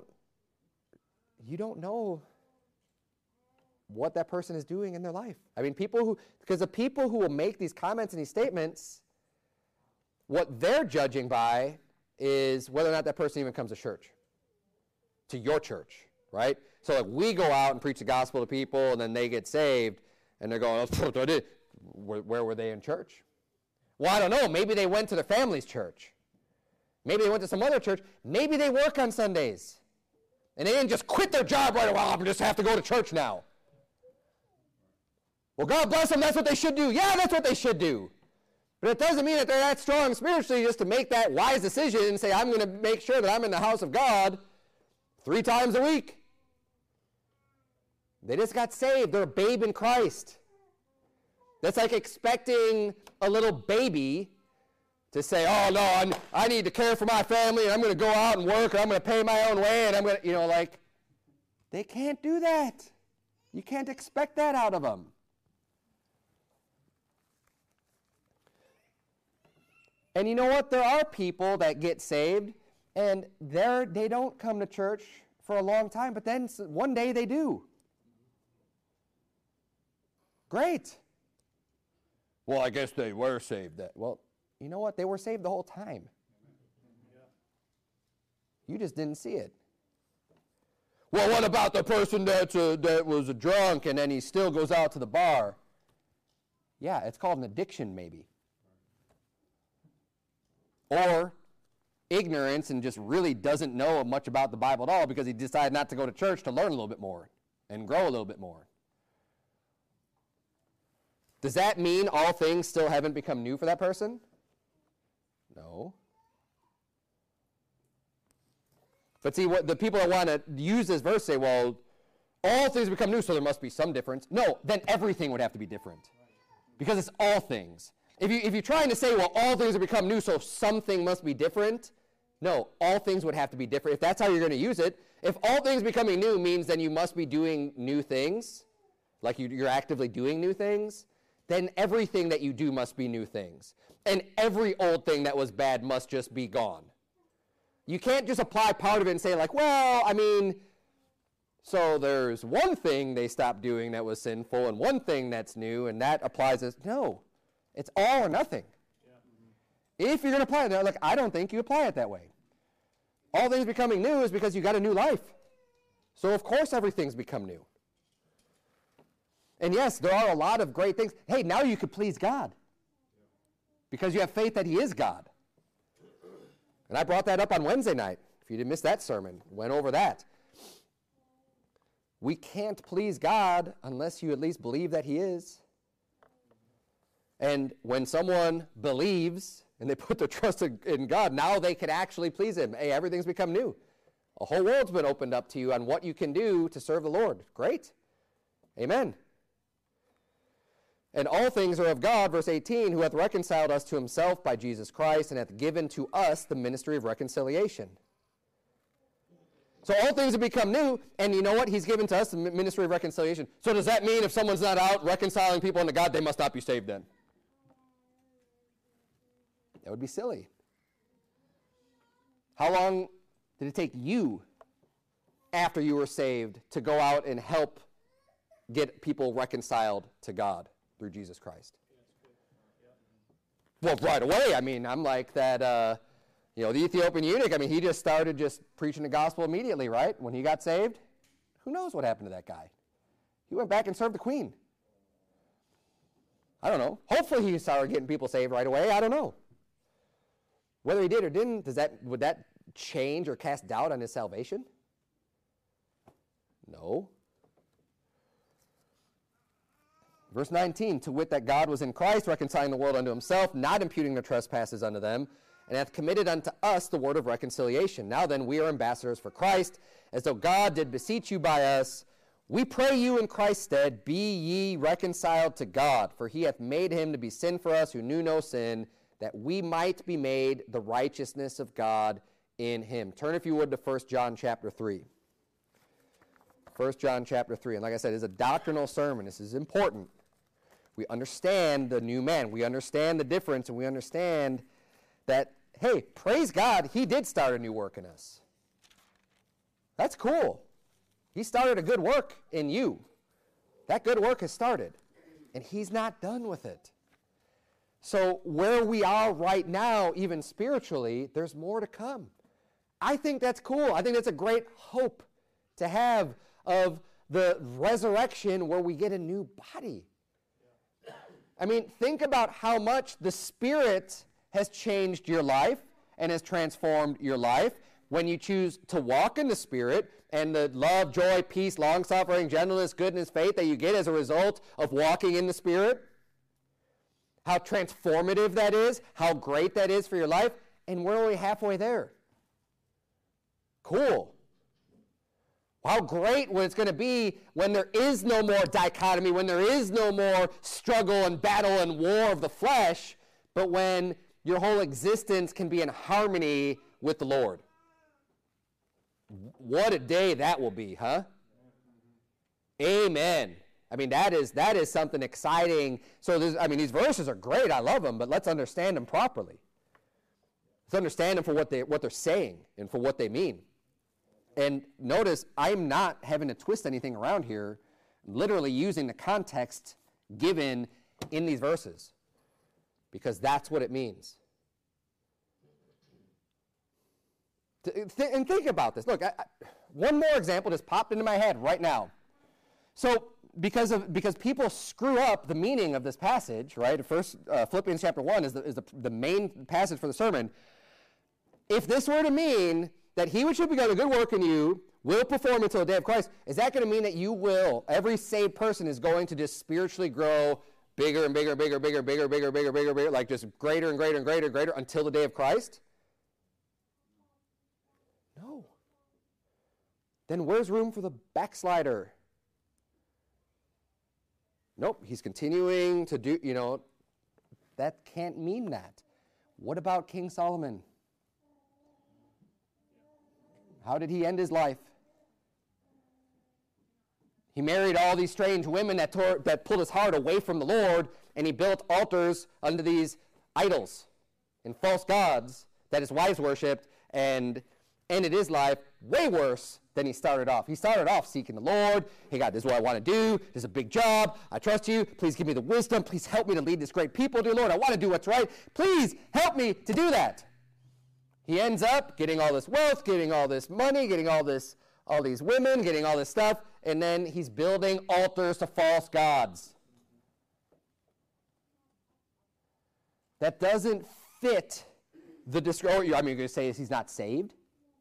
know what that person is doing in their life. I mean, because the people who will make these comments and these statements, what they're judging by is whether or not that person even comes to church, to your church, right? So like we go out and preach the gospel to people, and then they get saved, and they're going, oh, where were they in church? Well, I don't know. Maybe they went to their family's church. Maybe they went to some other church. Maybe they work on Sundays. And they didn't just quit their job right away. I just have to go to church now. Well, God bless them. That's what they should do. Yeah, that's what they should do. But it doesn't mean that they're that strong spiritually just to make that wise decision and say, I'm going to make sure that I'm in the house of God 3 times a week. They just got saved. They're a babe in Christ. That's like expecting a little baby to say, oh, no, I need to care for my family, and I'm going to go out and work, and I'm going to pay my own way, and I'm going to, they can't do that. You can't expect that out of them. And you know what? There are people that get saved, and they don't come to church for a long time, but then one day they do. Great. Well, I guess they were saved. Well, you know what? They were saved the whole time. You just didn't see it. Well, what about the person that was a drunk and then he still goes out to the bar? Yeah, it's called an addiction maybe. Or ignorance and just really doesn't know much about the Bible at all because he decided not to go to church to learn a little bit more and grow a little bit more. Does that mean all things still haven't become new for that person? No. But see, what the people that want to use this verse say, well, all things become new, so there must be some difference. No, then everything would have to be different. Because it's all things. If you're trying to say, well, all things have become new, so something must be different, no, all things would have to be different. If that's how you're going to use it, if all things becoming new means then you must be doing new things, like you're actively doing new things, then everything that you do must be new things. And every old thing that was bad must just be gone. You can't just apply part of it and say, like, well, I mean, So there's one thing they stopped doing that was sinful and one thing that's new, and that applies as, no, it's all or nothing. If you're going to apply it, look, I don't think you apply it that way. All things becoming new is because you got a new life. So of course everything's become new. And yes, there are a lot of great things. Hey, now you could please God because you have faith that he is God. And I brought that up on Wednesday night. If you didn't miss that sermon, went over that. We can't please God unless you at least believe that he is. And when someone believes and they put their trust in God, now they can actually please him. Hey, everything's become new. A whole world's been opened up to you on what you can do to serve the Lord. Great. Amen. And all things are of God, verse 18, who hath reconciled us to himself by Jesus Christ, and hath given to us the ministry of reconciliation. So all things have become new, and you know what? He's given to us the ministry of reconciliation. So does that mean if someone's not out reconciling people unto God, they must not be saved then? That would be silly. How long did it take you after you were saved to go out and help get people reconciled to God through Jesus Christ? Well, right away. I mean, I'm like that, the Ethiopian eunuch, I mean, he just started just preaching the gospel immediately, right? When he got saved, who knows what happened to that guy? He went back and served the queen. I don't know. Hopefully he started getting people saved right away. I don't know. Whether he did or didn't, would that change or cast doubt on his salvation? No. Verse 19, to wit that God was in Christ, reconciling the world unto himself, not imputing their trespasses unto them, and hath committed unto us the word of reconciliation. Now then, we are ambassadors for Christ, as though God did beseech you by us. We pray you in Christ's stead, be ye reconciled to God, for he hath made him to be sin for us who knew no sin, that we might be made the righteousness of God in him. Turn, if you would, to 1 John chapter 3. 1 John chapter 3. And like I said, it's a doctrinal sermon. This is important. We understand the new man. We understand the difference, and we understand that, hey, praise God, he did start a new work in us. That's cool. He started a good work in you. That good work has started, and he's not done with it. So where we are right now, even spiritually, there's more to come. I think that's cool. I think that's a great hope to have of the resurrection where we get a new body. I mean, think about how much the Spirit has changed your life and has transformed your life when you choose to walk in the Spirit, and the love, joy, peace, long-suffering, gentleness, goodness, faith that you get as a result of walking in the Spirit. How transformative that is, how great that is for your life, and we're only halfway there. Cool. How great it's going to be when there is no more dichotomy, when there is no more struggle and battle and war of the flesh, but when your whole existence can be in harmony with the Lord. What a day that will be, huh? Amen. I mean, that is something exciting. So, these verses are great. I love them, but let's understand them properly. Let's understand them for what they're saying and for what they mean. And notice, I'm not having to twist anything around here, literally using the context given in these verses, because that's what it means. And think about this. Look, one more example just popped into my head right now. So, because people screw up the meaning of this passage, right? First, Philippians chapter 1 is the main passage for the sermon. If this were to mean that he which should begun a good work in you will perform until the day of Christ, is that going to mean that every saved person is going to just spiritually grow bigger and bigger, like just greater and greater and greater and greater until the day of Christ? No. Then where's room for the backslider? Nope, he's continuing to do, that can't mean that. What about King Solomon? How did he end his life? He married all these strange women that pulled his heart away from the Lord, and he built altars unto these idols and false gods that his wives worshipped, and ended his life way worse than he started off. He started off seeking the Lord. Hey, God, this is what I want to do. This is a big job. I trust you. Please give me the wisdom. Please help me to lead this great people, dear Lord. I want to do what's right. Please help me to do that. He ends up getting all this wealth, getting all this money, getting all these women, getting all this stuff, and then he's building altars to false gods. That doesn't fit the description. You're going to say he's not saved?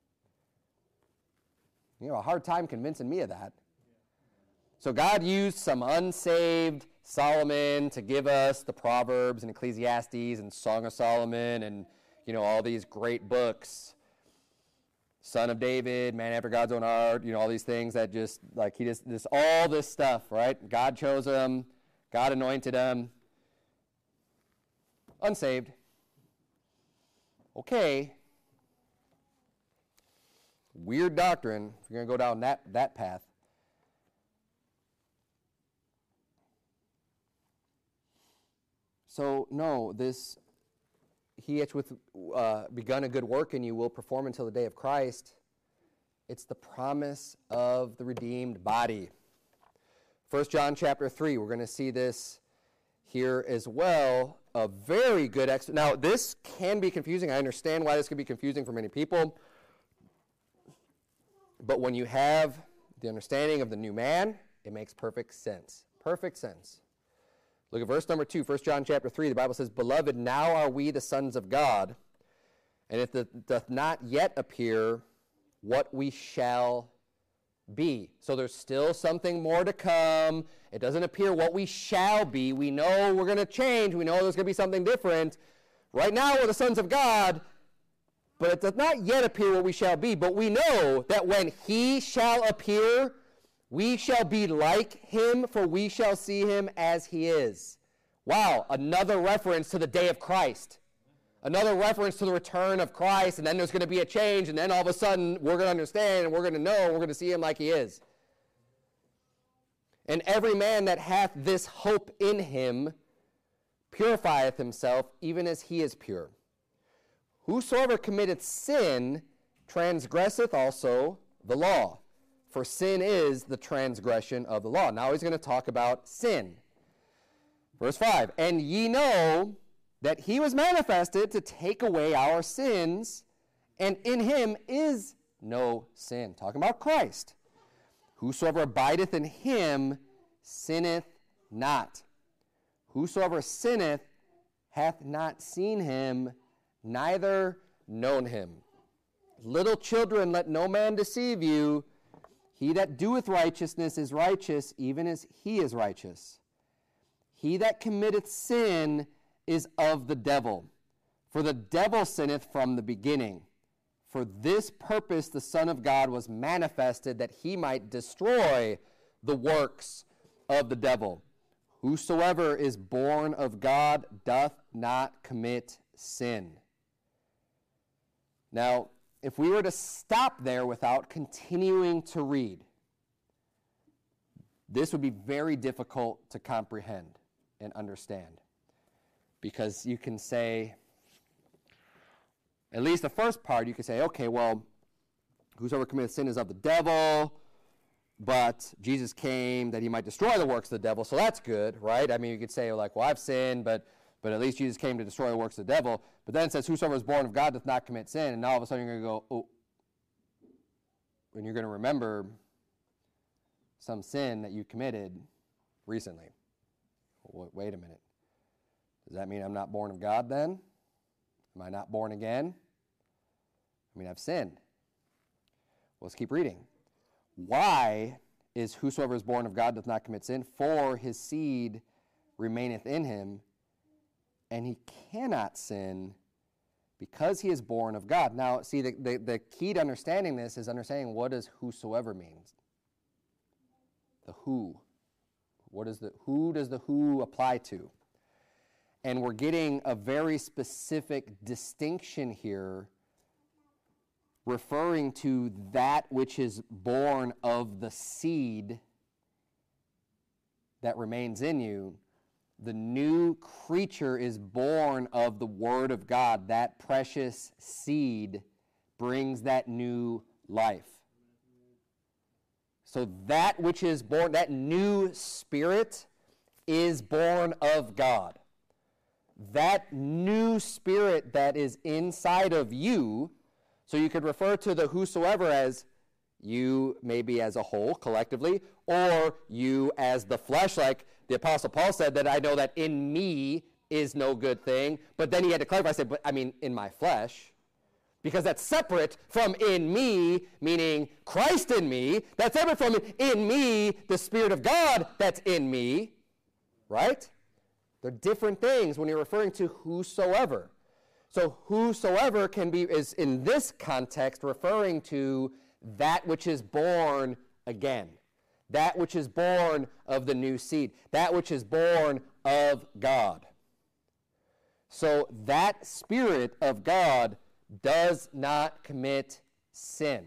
You know, a hard time convincing me of that. So God used some unsaved Solomon to give us the Proverbs and Ecclesiastes and Song of Solomon and, you know, all these great books. Son of David, man after God's own heart, you know, all these things that just, like, all this stuff, right? God chose him. God anointed him. Unsaved. Okay. Weird doctrine if you're going to go down that path. So, no, he which with begun a good work in you will perform until the day of Christ. It's the promise of the redeemed body. 1 John chapter 3, we're going to see this here as well. A very good now, this can be confusing. I understand why this can be confusing for many people. But when you have the understanding of the new man, it makes perfect sense. Perfect sense. Look at verse number 2, 1 John chapter 3. The Bible says, Beloved, now are we the sons of God, and it doth not yet appear what we shall be. So there's still something more to come. It doesn't appear what we shall be. We know we're going to change. We know there's going to be something different. Right now we're the sons of God, but it does not yet appear what we shall be. But we know that when he shall appear, we shall be like him, for we shall see him as he is. Wow, another reference to the day of Christ. Another reference to the return of Christ, and then there's going to be a change, and then all of a sudden we're going to understand, and we're going to know, and we're going to see him like he is. And every man that hath this hope in him purifieth himself, even as he is pure. Whosoever committeth sin transgresseth also the law, for sin is the transgression of the law. Now he's going to talk about sin. Verse 5, And ye know that he was manifested to take away our sins, and in him is no sin. Talking about Christ. Whosoever abideth in him sinneth not. Whosoever sinneth hath not seen him, neither known him. Little children, let no man deceive you. He that doeth righteousness is righteous, even as he is righteous. He that committeth sin is of the devil, for the devil sinneth from the beginning. For this purpose the Son of God was manifested, that he might destroy the works of the devil. Whosoever is born of God doth not commit sin. Now, if we were to stop there without continuing to read, this would be very difficult to comprehend and understand. Because you can say, at least the first part, you can say, okay, well, whosoever commits sin is of the devil, but Jesus came that he might destroy the works of the devil, so that's good, right? I mean, you could say, like, well, I've sinned, but at least Jesus came to destroy the works of the devil. But then it says, whosoever is born of God doth not commit sin, and now all of a sudden you're going to go, oh, and you're going to remember some sin that you committed recently. Wait a minute. Does that mean I'm not born of God then? Am I not born again? I mean, I've sinned. Well, let's keep reading. Why is whosoever is born of God doth not commit sin? For his seed remaineth in him, and he cannot sin because he is born of God. Now, see, the key to understanding this is understanding what does whosoever means. The who. Who does the who apply to? And we're getting a very specific distinction here referring to that which is born of the seed that remains in you. The new creature is born of the Word of God. That precious seed brings that new life. So that which is born, that new spirit is born of God. That new spirit that is inside of you, so you could refer to the whosoever as you maybe as a whole, collectively, or you as the flesh, like the Apostle Paul said that I know that in me is no good thing, but then he had to clarify, said, but I mean in my flesh, because that's separate from in me, meaning Christ in me, that's separate from in me, the Spirit of God that's in me, right? They're different things when you're referring to whosoever. So whosoever is in this context referring to that which is born again, that which is born of the new seed, that which is born of God. So that Spirit of God does not commit sin.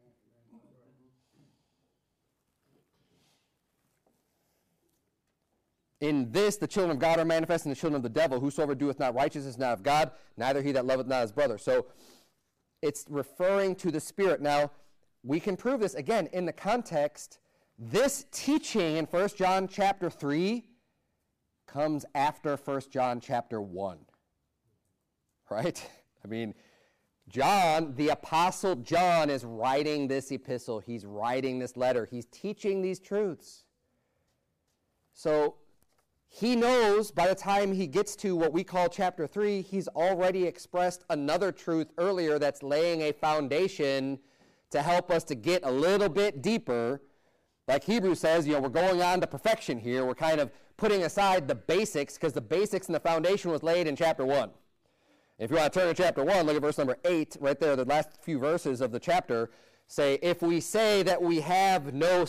In this, the children of God are manifest, and the children of the devil. Whosoever doeth not righteousness is not of God, neither he that loveth not his brother. So it's referring to the Spirit. Now, we can prove this, again, in the context. This teaching in 1 John chapter 3 comes after 1 John chapter 1. Right? I mean, John, the Apostle John, is writing this epistle. He's writing this letter. He's teaching these truths. So he knows by the time he gets to what we call chapter 3, he's already expressed another truth earlier that's laying a foundation to help us to get a little bit deeper. Like Hebrews says, we're going on to perfection here. We're kind of putting aside the basics because the basics and the foundation was laid in chapter 1. If you want to turn to chapter 1, look at verse number 8 right there. The last few verses of the chapter say, if we say that we have no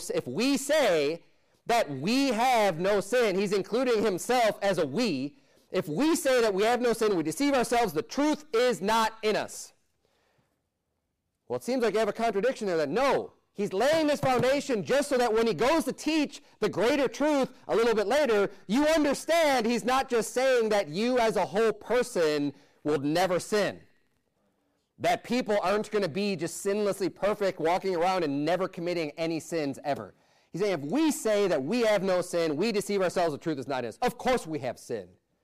sin, he's including himself as a we. If we say that we have no sin, we deceive ourselves, the truth is not in us. Well, it seems like you have a contradiction there that no, he's laying this foundation just so that when he goes to teach the greater truth a little bit later, you understand he's not just saying that you as a whole person will never sin. That people aren't going to be just sinlessly perfect, walking around and never committing any sins ever. He's saying if we say that we have no sin, we deceive ourselves, the truth is not in us. Of course we have sin.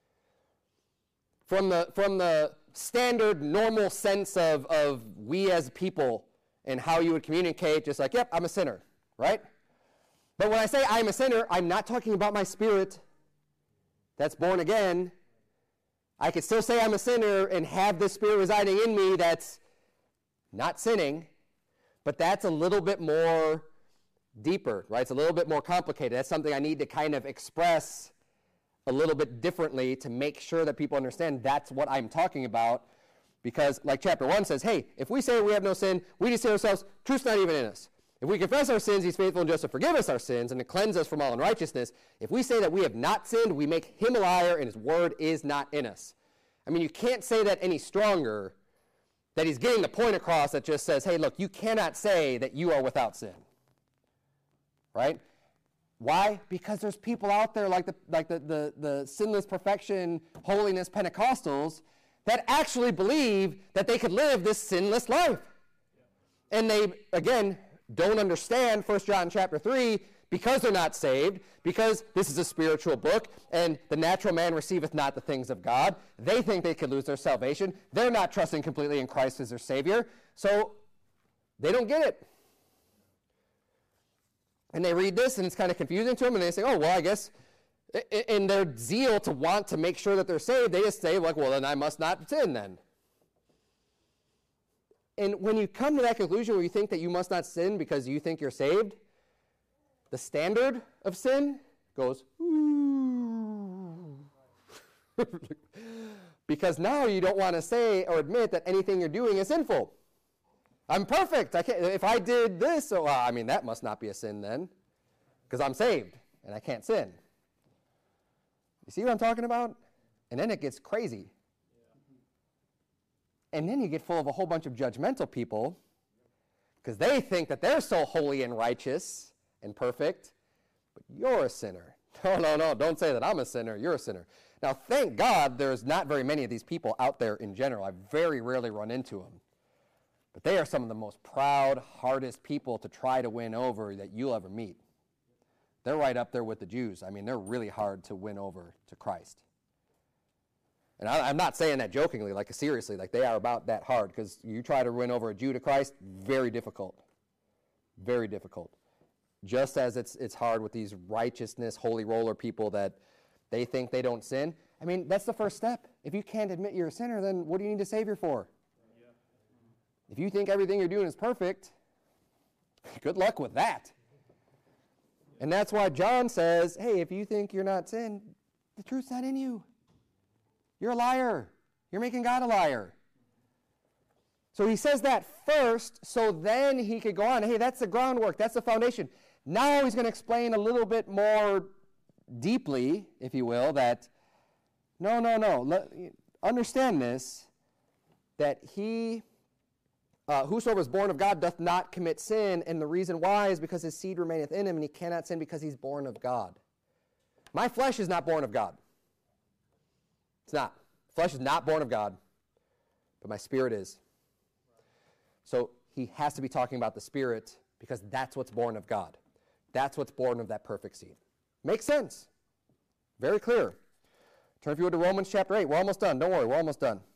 From the standard, normal sense of we as people and how you would communicate, just like, yep, I'm a sinner, right? But when I say I'm a sinner, I'm not talking about my spirit that's born again. I could still say I'm a sinner and have the Spirit residing in me that's not sinning, but that's a little bit more deeper, right? It's a little bit more complicated. That's something I need to kind of express a little bit differently to make sure that people understand that's what I'm talking about. Because like chapter 1 says, hey, if we say we have no sin, we deceive ourselves, truth's not even in us. If we confess our sins, he's faithful and just to forgive us our sins and to cleanse us from all unrighteousness. If we say that we have not sinned, we make him a liar and his word is not in us. I mean, you can't say that any stronger, that he's getting the point across that just says, hey, look, you cannot say that you are without sin. Right? Why? Because there's people out there like the sinless perfection, holiness Pentecostals that actually believe that they could live this sinless life. And they, again, don't understand 1 John chapter 3 because they're not saved, because this is a spiritual book, and the natural man receiveth not the things of God. They think they could lose their salvation. They're not trusting completely in Christ as their Savior, so they don't get it. And they read this, and it's kind of confusing to them, and they say, oh, well, I guess in their zeal to want to make sure that they're saved, they just say, like, well, then I must not sin then. And when you come to that conclusion where you think that you must not sin because you think you're saved, the standard of sin goes, ooh. Because now you don't want to say or admit that anything you're doing is sinful. I'm perfect. I can't, if I did this, well, I mean, that must not be a sin then, because I'm saved and I can't sin. You see what I'm talking about? And then it gets crazy. And then you get full of a whole bunch of judgmental people because they think that they're so holy and righteous and perfect, but you're a sinner. No, don't say that I'm a sinner. You're a sinner. Now, thank God there's not very many of these people out there in general. I very rarely run into them. But they are some of the most proud, hardest people to try to win over that you'll ever meet. They're right up there with the Jews. I mean, they're really hard to win over to Christ. And I'm not saying that jokingly, like seriously, like they are about that hard, because you try to win over a Jew to Christ, very difficult. Very difficult. Just as it's hard with these righteousness, holy roller people that they think they don't sin. I mean, that's the first step. If you can't admit you're a sinner, then what do you need a Savior for? Yeah. If you think everything you're doing is perfect, good luck with that. And that's why John says, hey, if you think you're not sin, the truth's not in you. You're a liar. You're making God a liar. So he says that first, so then he could go on. Hey, that's the groundwork. That's the foundation. Now he's going to explain a little bit more deeply, if you will, that no. Understand this, that he, whosoever is born of God doth not commit sin, and the reason why is because his seed remaineth in him, and he cannot sin because he's born of God. My flesh is not born of God. It's not. Flesh is not born of God, but my spirit is. So he has to be talking about the spirit because that's what's born of God. That's what's born of that perfect seed. Makes sense. Very clear. Turn if you would to Romans chapter 8. We're almost done. Don't worry, we're almost done.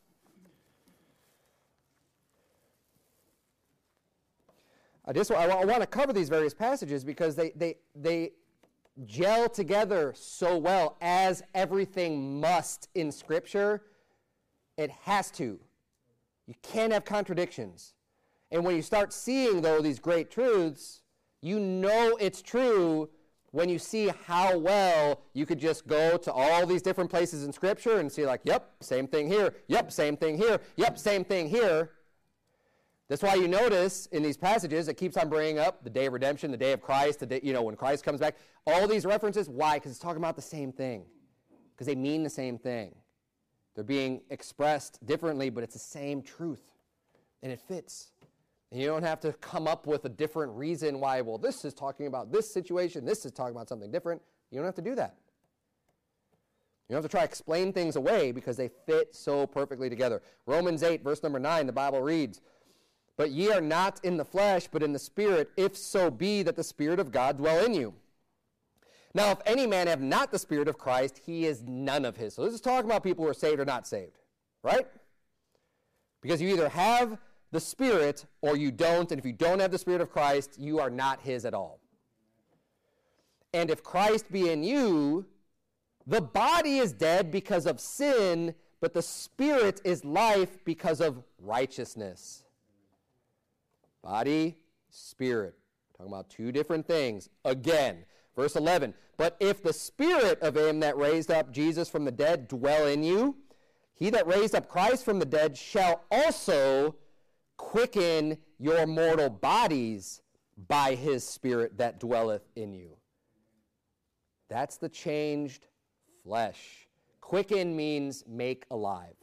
I want to cover these various passages because they gel together so well, as everything must in Scripture. It has to. You can't have contradictions. And when you start seeing, though, these great truths, you know it's true when you see how well you could just go to all these different places in Scripture and see like, yep, same thing here, yep, same thing here, yep, same thing here. That's why you notice in these passages it keeps on bringing up the day of redemption, the day of Christ, the day, when Christ comes back. All these references, why? Because it's talking about the same thing. Because they mean the same thing. They're being expressed differently, but it's the same truth. And it fits. And you don't have to come up with a different reason why, well, this is talking about this situation, this is talking about something different. You don't have to do that. You don't have to try to explain things away because they fit so perfectly together. Romans 8, verse number 9, the Bible reads, "But ye are not in the flesh, but in the Spirit, if so be that the Spirit of God dwell in you. Now, if any man have not the Spirit of Christ, he is none of his." So this is talking about people who are saved or not saved, right? Because you either have the Spirit or you don't, and if you don't have the Spirit of Christ, you are not his at all. And if Christ be in you, the body is dead because of sin, but the Spirit is life because of righteousness. Body, spirit. Talking about two different things. Again, verse 11. "But if the Spirit of him that raised up Jesus from the dead dwell in you, he that raised up Christ from the dead shall also quicken your mortal bodies by his Spirit that dwelleth in you." That's the changed flesh. Quicken means make alive.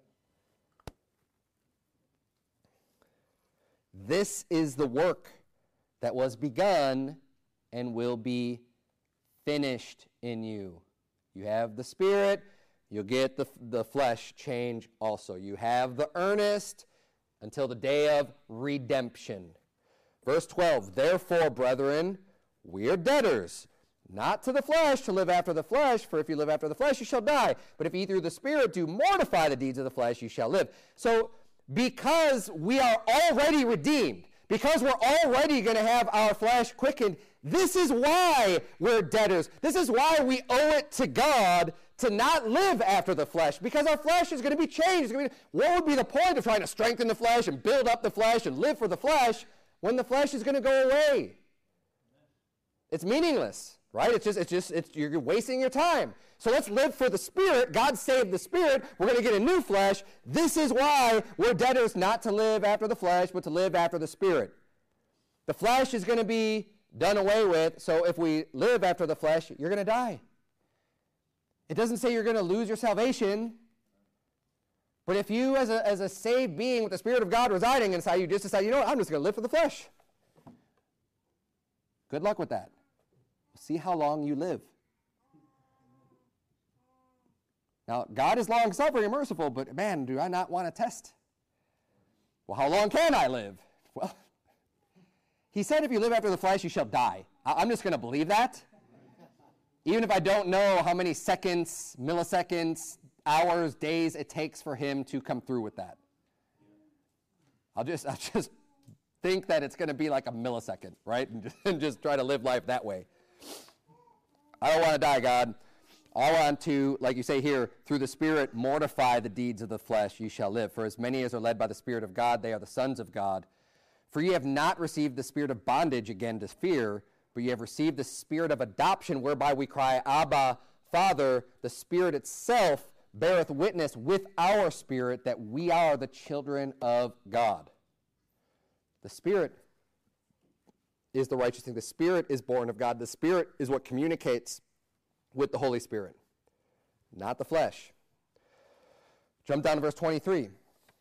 This is the work that was begun and will be finished in you. You have the Spirit, you'll get the flesh change also. You have the earnest until the day of redemption. Verse 12, "Therefore, brethren, we are debtors, not to the flesh, to live after the flesh, for if you live after the flesh, you shall die. But if ye through the Spirit do mortify the deeds of the flesh, you shall live." So, because we are already redeemed, because we're already going to have our flesh quickened, this is why we're debtors. This is why we owe it to God to not live after the flesh, because our flesh is going to be changed. What would be the point of trying to strengthen the flesh and build up the flesh and live for the flesh when the flesh is going to go away? It's meaningless, right? You're wasting your time. So let's live for the Spirit. God saved the Spirit. We're going to get a new flesh. This is why we're debtors, not to live after the flesh, but to live after the Spirit. The flesh is going to be done away with, so if we live after the flesh, you're going to die. It doesn't say you're going to lose your salvation. But if you, as a saved being with the Spirit of God residing inside you, just decide, you know what, I'm just going to live for the flesh. Good luck with that. See how long you live. Now, God is long-suffering and merciful, but man, do I not want to test. Well, how long can I live? Well, he said if you live after the flesh, you shall die. I'm just going to believe that. Even if I don't know how many seconds, milliseconds, hours, days it takes for him to come through with that. I'll just think that it's going to be like a millisecond, right? And just try to live life that way. I don't want to die, God. I want to, like you say here, through the Spirit, mortify the deeds of the flesh, ye shall live. For as many as are led by the Spirit of God, they are the sons of God. For ye have not received the spirit of bondage again to fear, but ye have received the spirit of adoption, whereby we cry, Abba, Father. The Spirit itself beareth witness with our spirit that we are the children of God. The Spirit is the righteous thing. The Spirit is born of God. The Spirit is what communicates with the Holy Spirit, not the flesh. Jump down to verse 23.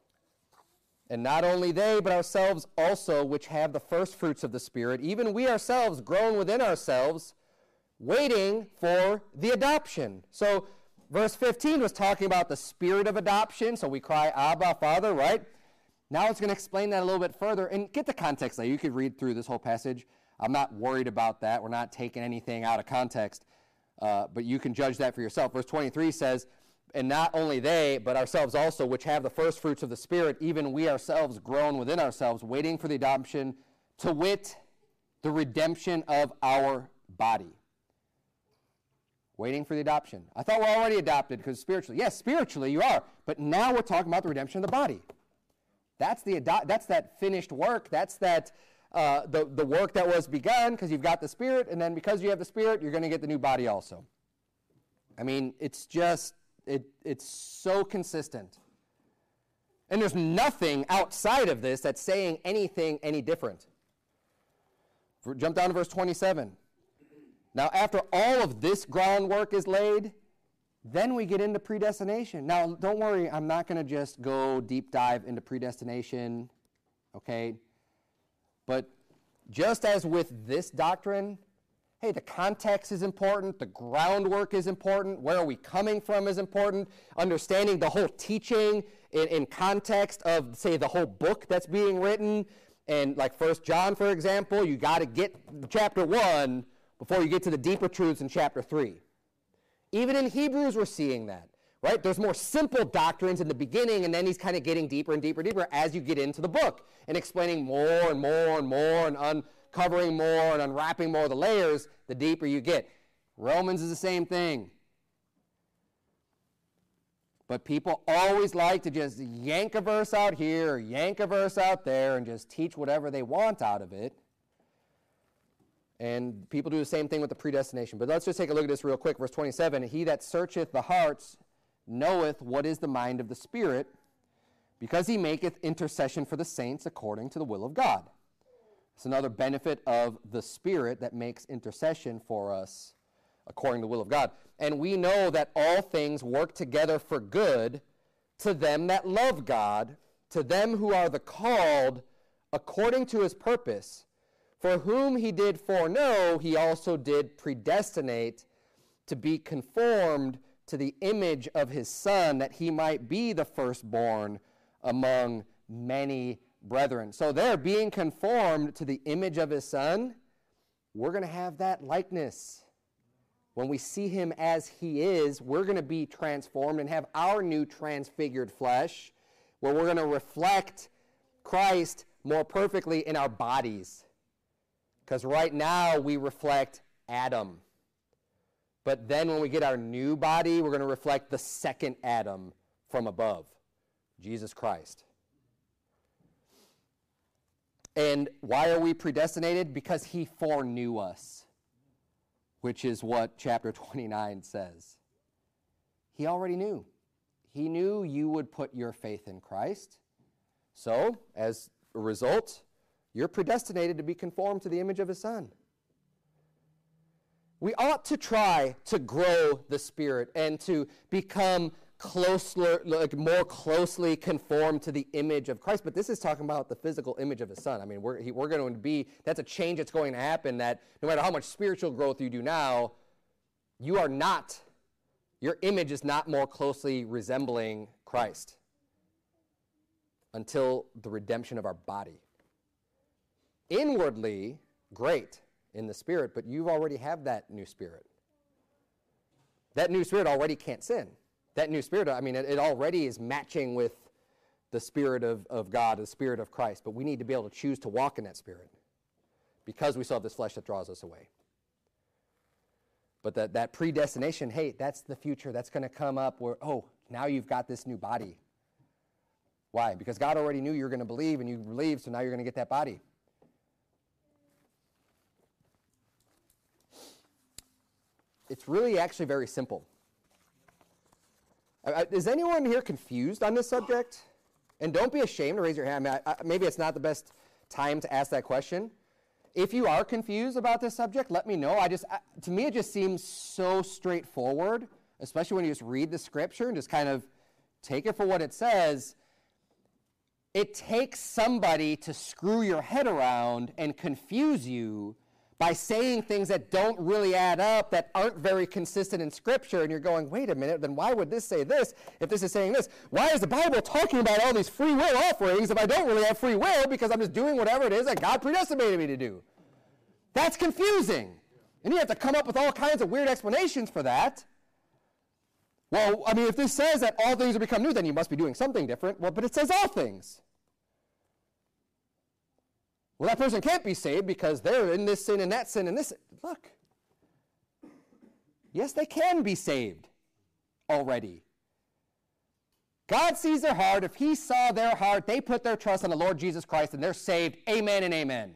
And not only they, but ourselves also, which have the first fruits of the Spirit, even we ourselves groan within ourselves, waiting for the adoption. So verse 15 was talking about the spirit of adoption, so we cry, Abba, Father, right? Now it's going to explain that a little bit further, and get the context there. You could read through this whole passage. I'm not worried about that. We're not taking anything out of context, but you can judge that for yourself. Verse 23 says, and not only they, but ourselves also, which have the first fruits of the Spirit, even we ourselves groan within ourselves, waiting for the adoption, to wit, the redemption of our body. Waiting for the adoption. I thought we're already adopted because spiritually. Yes, spiritually you are, but now we're talking about the redemption of the body. That's that finished work. That's that the work that was begun because you've got the Spirit, and then because you have the Spirit, you're going to get the new body also. I mean, it's just, it's so consistent. And there's nothing outside of this that's saying anything any different. Jump down to verse 27. Now, after all of this groundwork is laid, then we get into predestination. Now, don't worry, I'm not going to just go deep dive into predestination, okay? But just as with this doctrine, hey, the context is important, the groundwork is important, where are we coming from is important, understanding the whole teaching in context of, say, the whole book that's being written, and like 1 John, for example, you got to get chapter 1 before you get to the deeper truths in chapter 3. Even in Hebrews, we're seeing that, right? There's more simple doctrines in the beginning, and then he's kind of getting deeper and deeper and deeper as you get into the book and explaining more and more and more and uncovering more and unwrapping more of the layers, the deeper you get. Romans is the same thing. But people always like to just yank a verse out here or yank a verse out there and just teach whatever they want out of it. And people do the same thing with the predestination. But let's just take a look at this real quick. Verse 27, he that searcheth the hearts knoweth what is the mind of the Spirit, because he maketh intercession for the saints according to the will of God. It's another benefit of the Spirit that makes intercession for us according to the will of God. And we know that all things work together for good to them that love God, to them who are the called according to his purpose. For whom he did foreknow, he also did predestinate to be conformed to the image of his Son, that he might be the firstborn among many brethren. So there, being conformed to the image of his Son, we're going to have that likeness. When we see him as he is, we're going to be transformed and have our new transfigured flesh, where we're going to reflect Christ more perfectly in our bodies. Because right now we reflect Adam. But then when we get our new body, we're going to reflect the second Adam from above, Jesus Christ. And why are we predestinated? Because he foreknew us, which is what chapter 29 says. He already knew. He knew you would put your faith in Christ. So, as a result, you're predestinated to be conformed to the image of his Son. We ought to try to grow the Spirit and to become more closely conformed to the image of Christ. But this is talking about the physical image of his Son. I mean, we're going to be, that's a change that's going to happen, that no matter how much spiritual growth you do now, your image is not more closely resembling Christ until the redemption of our body. Inwardly, great in the spirit, but you already have that new spirit. That new spirit already can't sin. That new spirit, I mean, it already is matching with the Spirit of God, the Spirit of Christ. But we need to be able to choose to walk in that Spirit because we still have this flesh that draws us away. But that predestination, hey, that's the future. That's going to come up where, oh, now you've got this new body. Why? Because God already knew you were going to believe, and you believed, so now you're going to get that body. It's really actually very simple. Is anyone here confused on this subject? And don't be ashamed to raise your hand. Maybe it's not the best time to ask that question. If you are confused about this subject, let me know. To me, it just seems so straightforward, especially when you just read the scripture and just kind of take it for what it says. It takes somebody to screw your head around and confuse you by saying things that don't really add up, that aren't very consistent in Scripture, and you're going, wait a minute, then why would this say this if this is saying this? Why is the Bible talking about all these free will offerings if I don't really have free will because I'm just doing whatever it is that God predestinated me to do? That's confusing. And you have to come up with all kinds of weird explanations for that. Well, I mean, if this says that all things will become new, then you must be doing something different. Well, but it says all things. Well, that person can't be saved because they're in this sin and that sin and this. Look. Yes, they can be saved already. God sees their heart. If he saw their heart, they put their trust in the Lord Jesus Christ and they're saved. Amen and amen.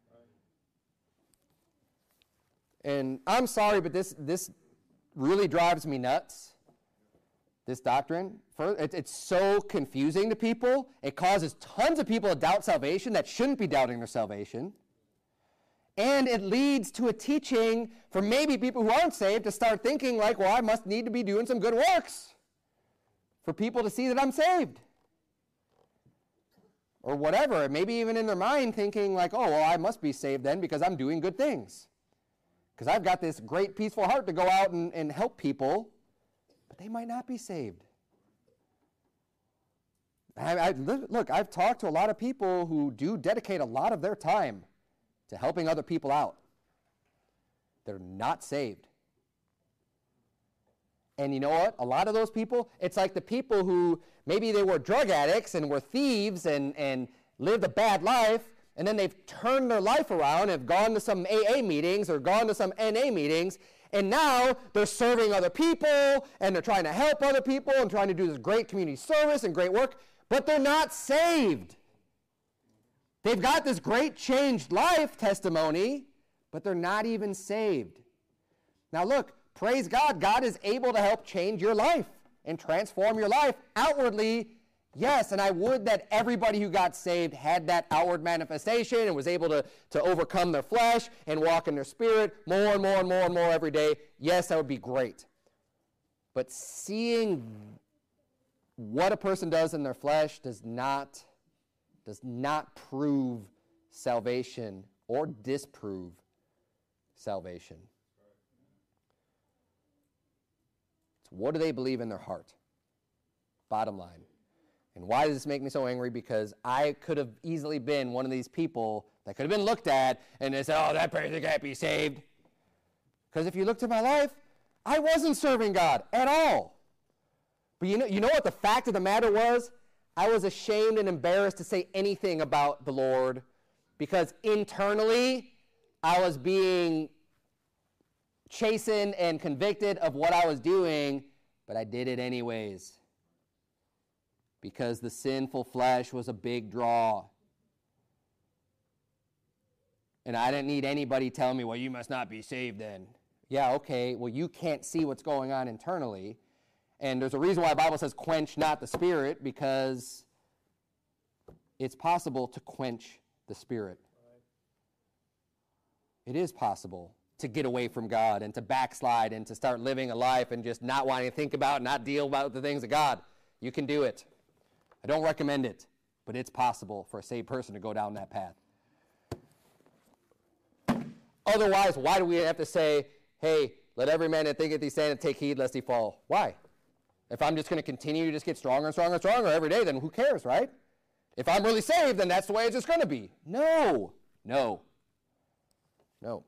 And I'm sorry, but this really drives me nuts. This doctrine, it's so confusing to people. It causes tons of people to doubt salvation that shouldn't be doubting their salvation. And it leads to a teaching for maybe people who aren't saved to start thinking like, well, I must need to be doing some good works for people to see that I'm saved. Or whatever. Maybe even in their mind thinking like, oh, well, I must be saved then because I'm doing good things. Because I've got this great peaceful heart to go out and help people. But they might not be saved. Look, I've talked to a lot of people who do dedicate a lot of their time to helping other people out. They're not saved. And you know what? A lot of those people, it's like the people who maybe they were drug addicts and were thieves and lived a bad life, and then they've turned their life around and have gone to some AA meetings or gone to some NA meetings, and now they're serving other people, and they're trying to help other people, and trying to do this great community service and great work, but they're not saved. They've got this great changed life testimony, but they're not even saved. Now look, praise God, God is able to help change your life and transform your life outwardly. Yes, and I would that everybody who got saved had that outward manifestation and was able to overcome their flesh and walk in their spirit more and more and more and more every day. Yes, that would be great. But seeing what a person does in their flesh does not prove salvation or disprove salvation. It's what do they believe in their heart? Bottom line. And why does this make me so angry? Because I could have easily been one of these people that could have been looked at and they said, oh, that person can't be saved. Because if you looked at my life, I wasn't serving God at all. But you know what the fact of the matter was? I was ashamed and embarrassed to say anything about the Lord because internally I was being chastened and convicted of what I was doing, but I did it anyways. Because the sinful flesh was a big draw. And I didn't need anybody telling me, well, you must not be saved then. Yeah, okay, well, you can't see what's going on internally. And there's a reason why the Bible says quench not the spirit, because it's possible to quench the spirit. It is possible to get away from God and to backslide and to start living a life and just not wanting to think about, not deal about the things of God. You can do it. I don't recommend it, but it's possible for a saved person to go down that path. Otherwise, why do we have to say, hey, let every man that thinketh he standeth take heed lest he fall? Why? If I'm just going to continue to just get stronger and stronger and stronger every day, then who cares, right? if I'm really saved, then that's the way it's just going to be. No. No. No.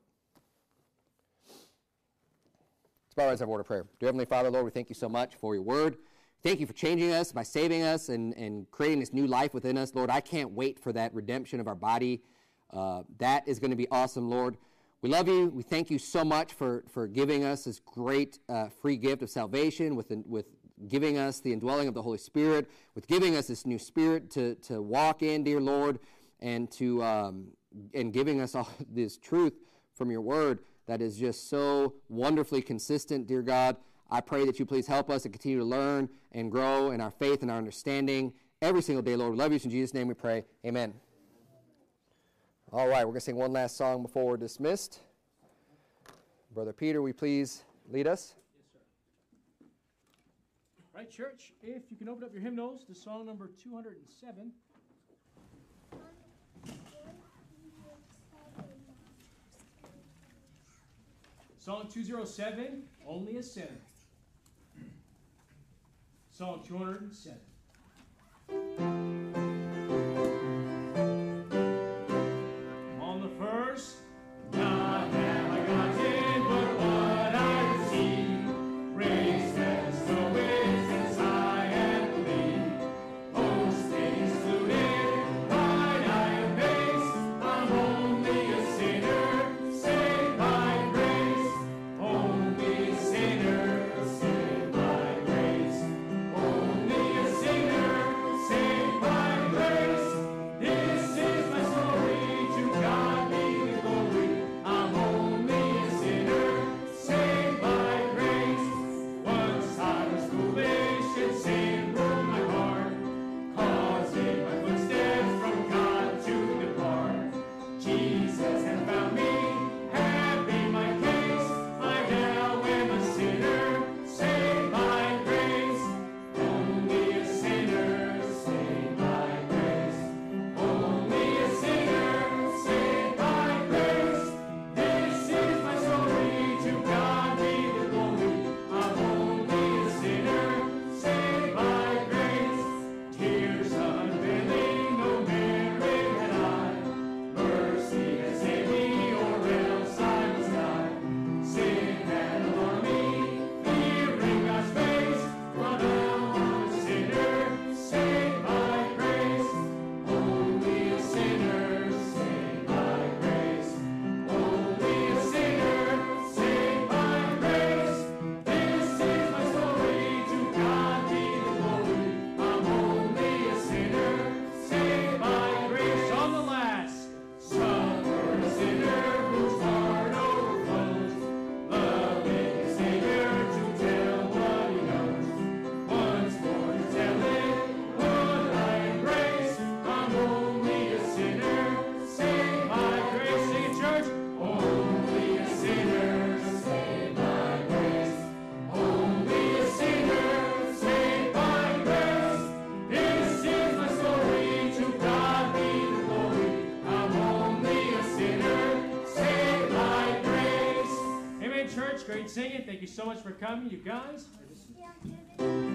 Let's bow our heads and have a word of prayer. Dear Heavenly Father, Lord, we thank you so much for your word. Thank you for changing us by saving us and creating this new life within us. Lord, I can't wait for that redemption of our body. That is going to be awesome, Lord. We love you. We thank you so much for giving us this great free gift of salvation, with giving us the indwelling of the Holy Spirit, with giving us this new spirit to walk in, dear Lord, and giving us all this truth from your word that is just so wonderfully consistent, dear God. I pray that you please help us to continue to learn and grow in our faith and our understanding every single day, Lord. We love you. In Jesus' name we pray. Amen. All right, we're going to sing one last song before we're dismissed. Brother Peter, will you please lead us? Yes, sir. Right, church, if you can open up your hymnals to song number 207. Song 207, Only a Sinner. Song 207. On the first, not have I gotten but what I receive. Raised as the winds I am believe. Host excluded, pride I abase. I'm only a sinner, saved by grace. Only a sinner, saved by grace. Only a sinner, saved by grace. This is my story, to God be the glory. I'm only a sinner, saved by grace. Once I was foolish and sin ruled my heart, causing my footsteps from God to depart. Jesus had found me, had been my case. I now am a sinner, saved by grace. Only a sinner, saved by grace. Only a sinner, saved by grace. This is my story, to God be the glory. I'm only a sinner, saved by grace. Tears unveiling, no merit had I. Mercy has saved me, or else I must die. Sin had alarmed me, fearing God's face. But now I'm a sinner, saved by grace. Only a sinner, saved by grace. Only a sinner, saved by grace. This is my story, to God be the glory. I'm only a sinner, saved by grace. On the last, suffer a sinner whose heart overflows, loving his Savior to tell what he knows. Once more to tell it, would I embrace? I'm only a sinner, saved by grace. Sing it, church. Only a sinner, saved by grace. Only a sinner, saved by grace. This is my story, to God be the glory. I'm only a sinner, saved by grace. Amen, church. Great singing. Thank you so much for coming, you guys.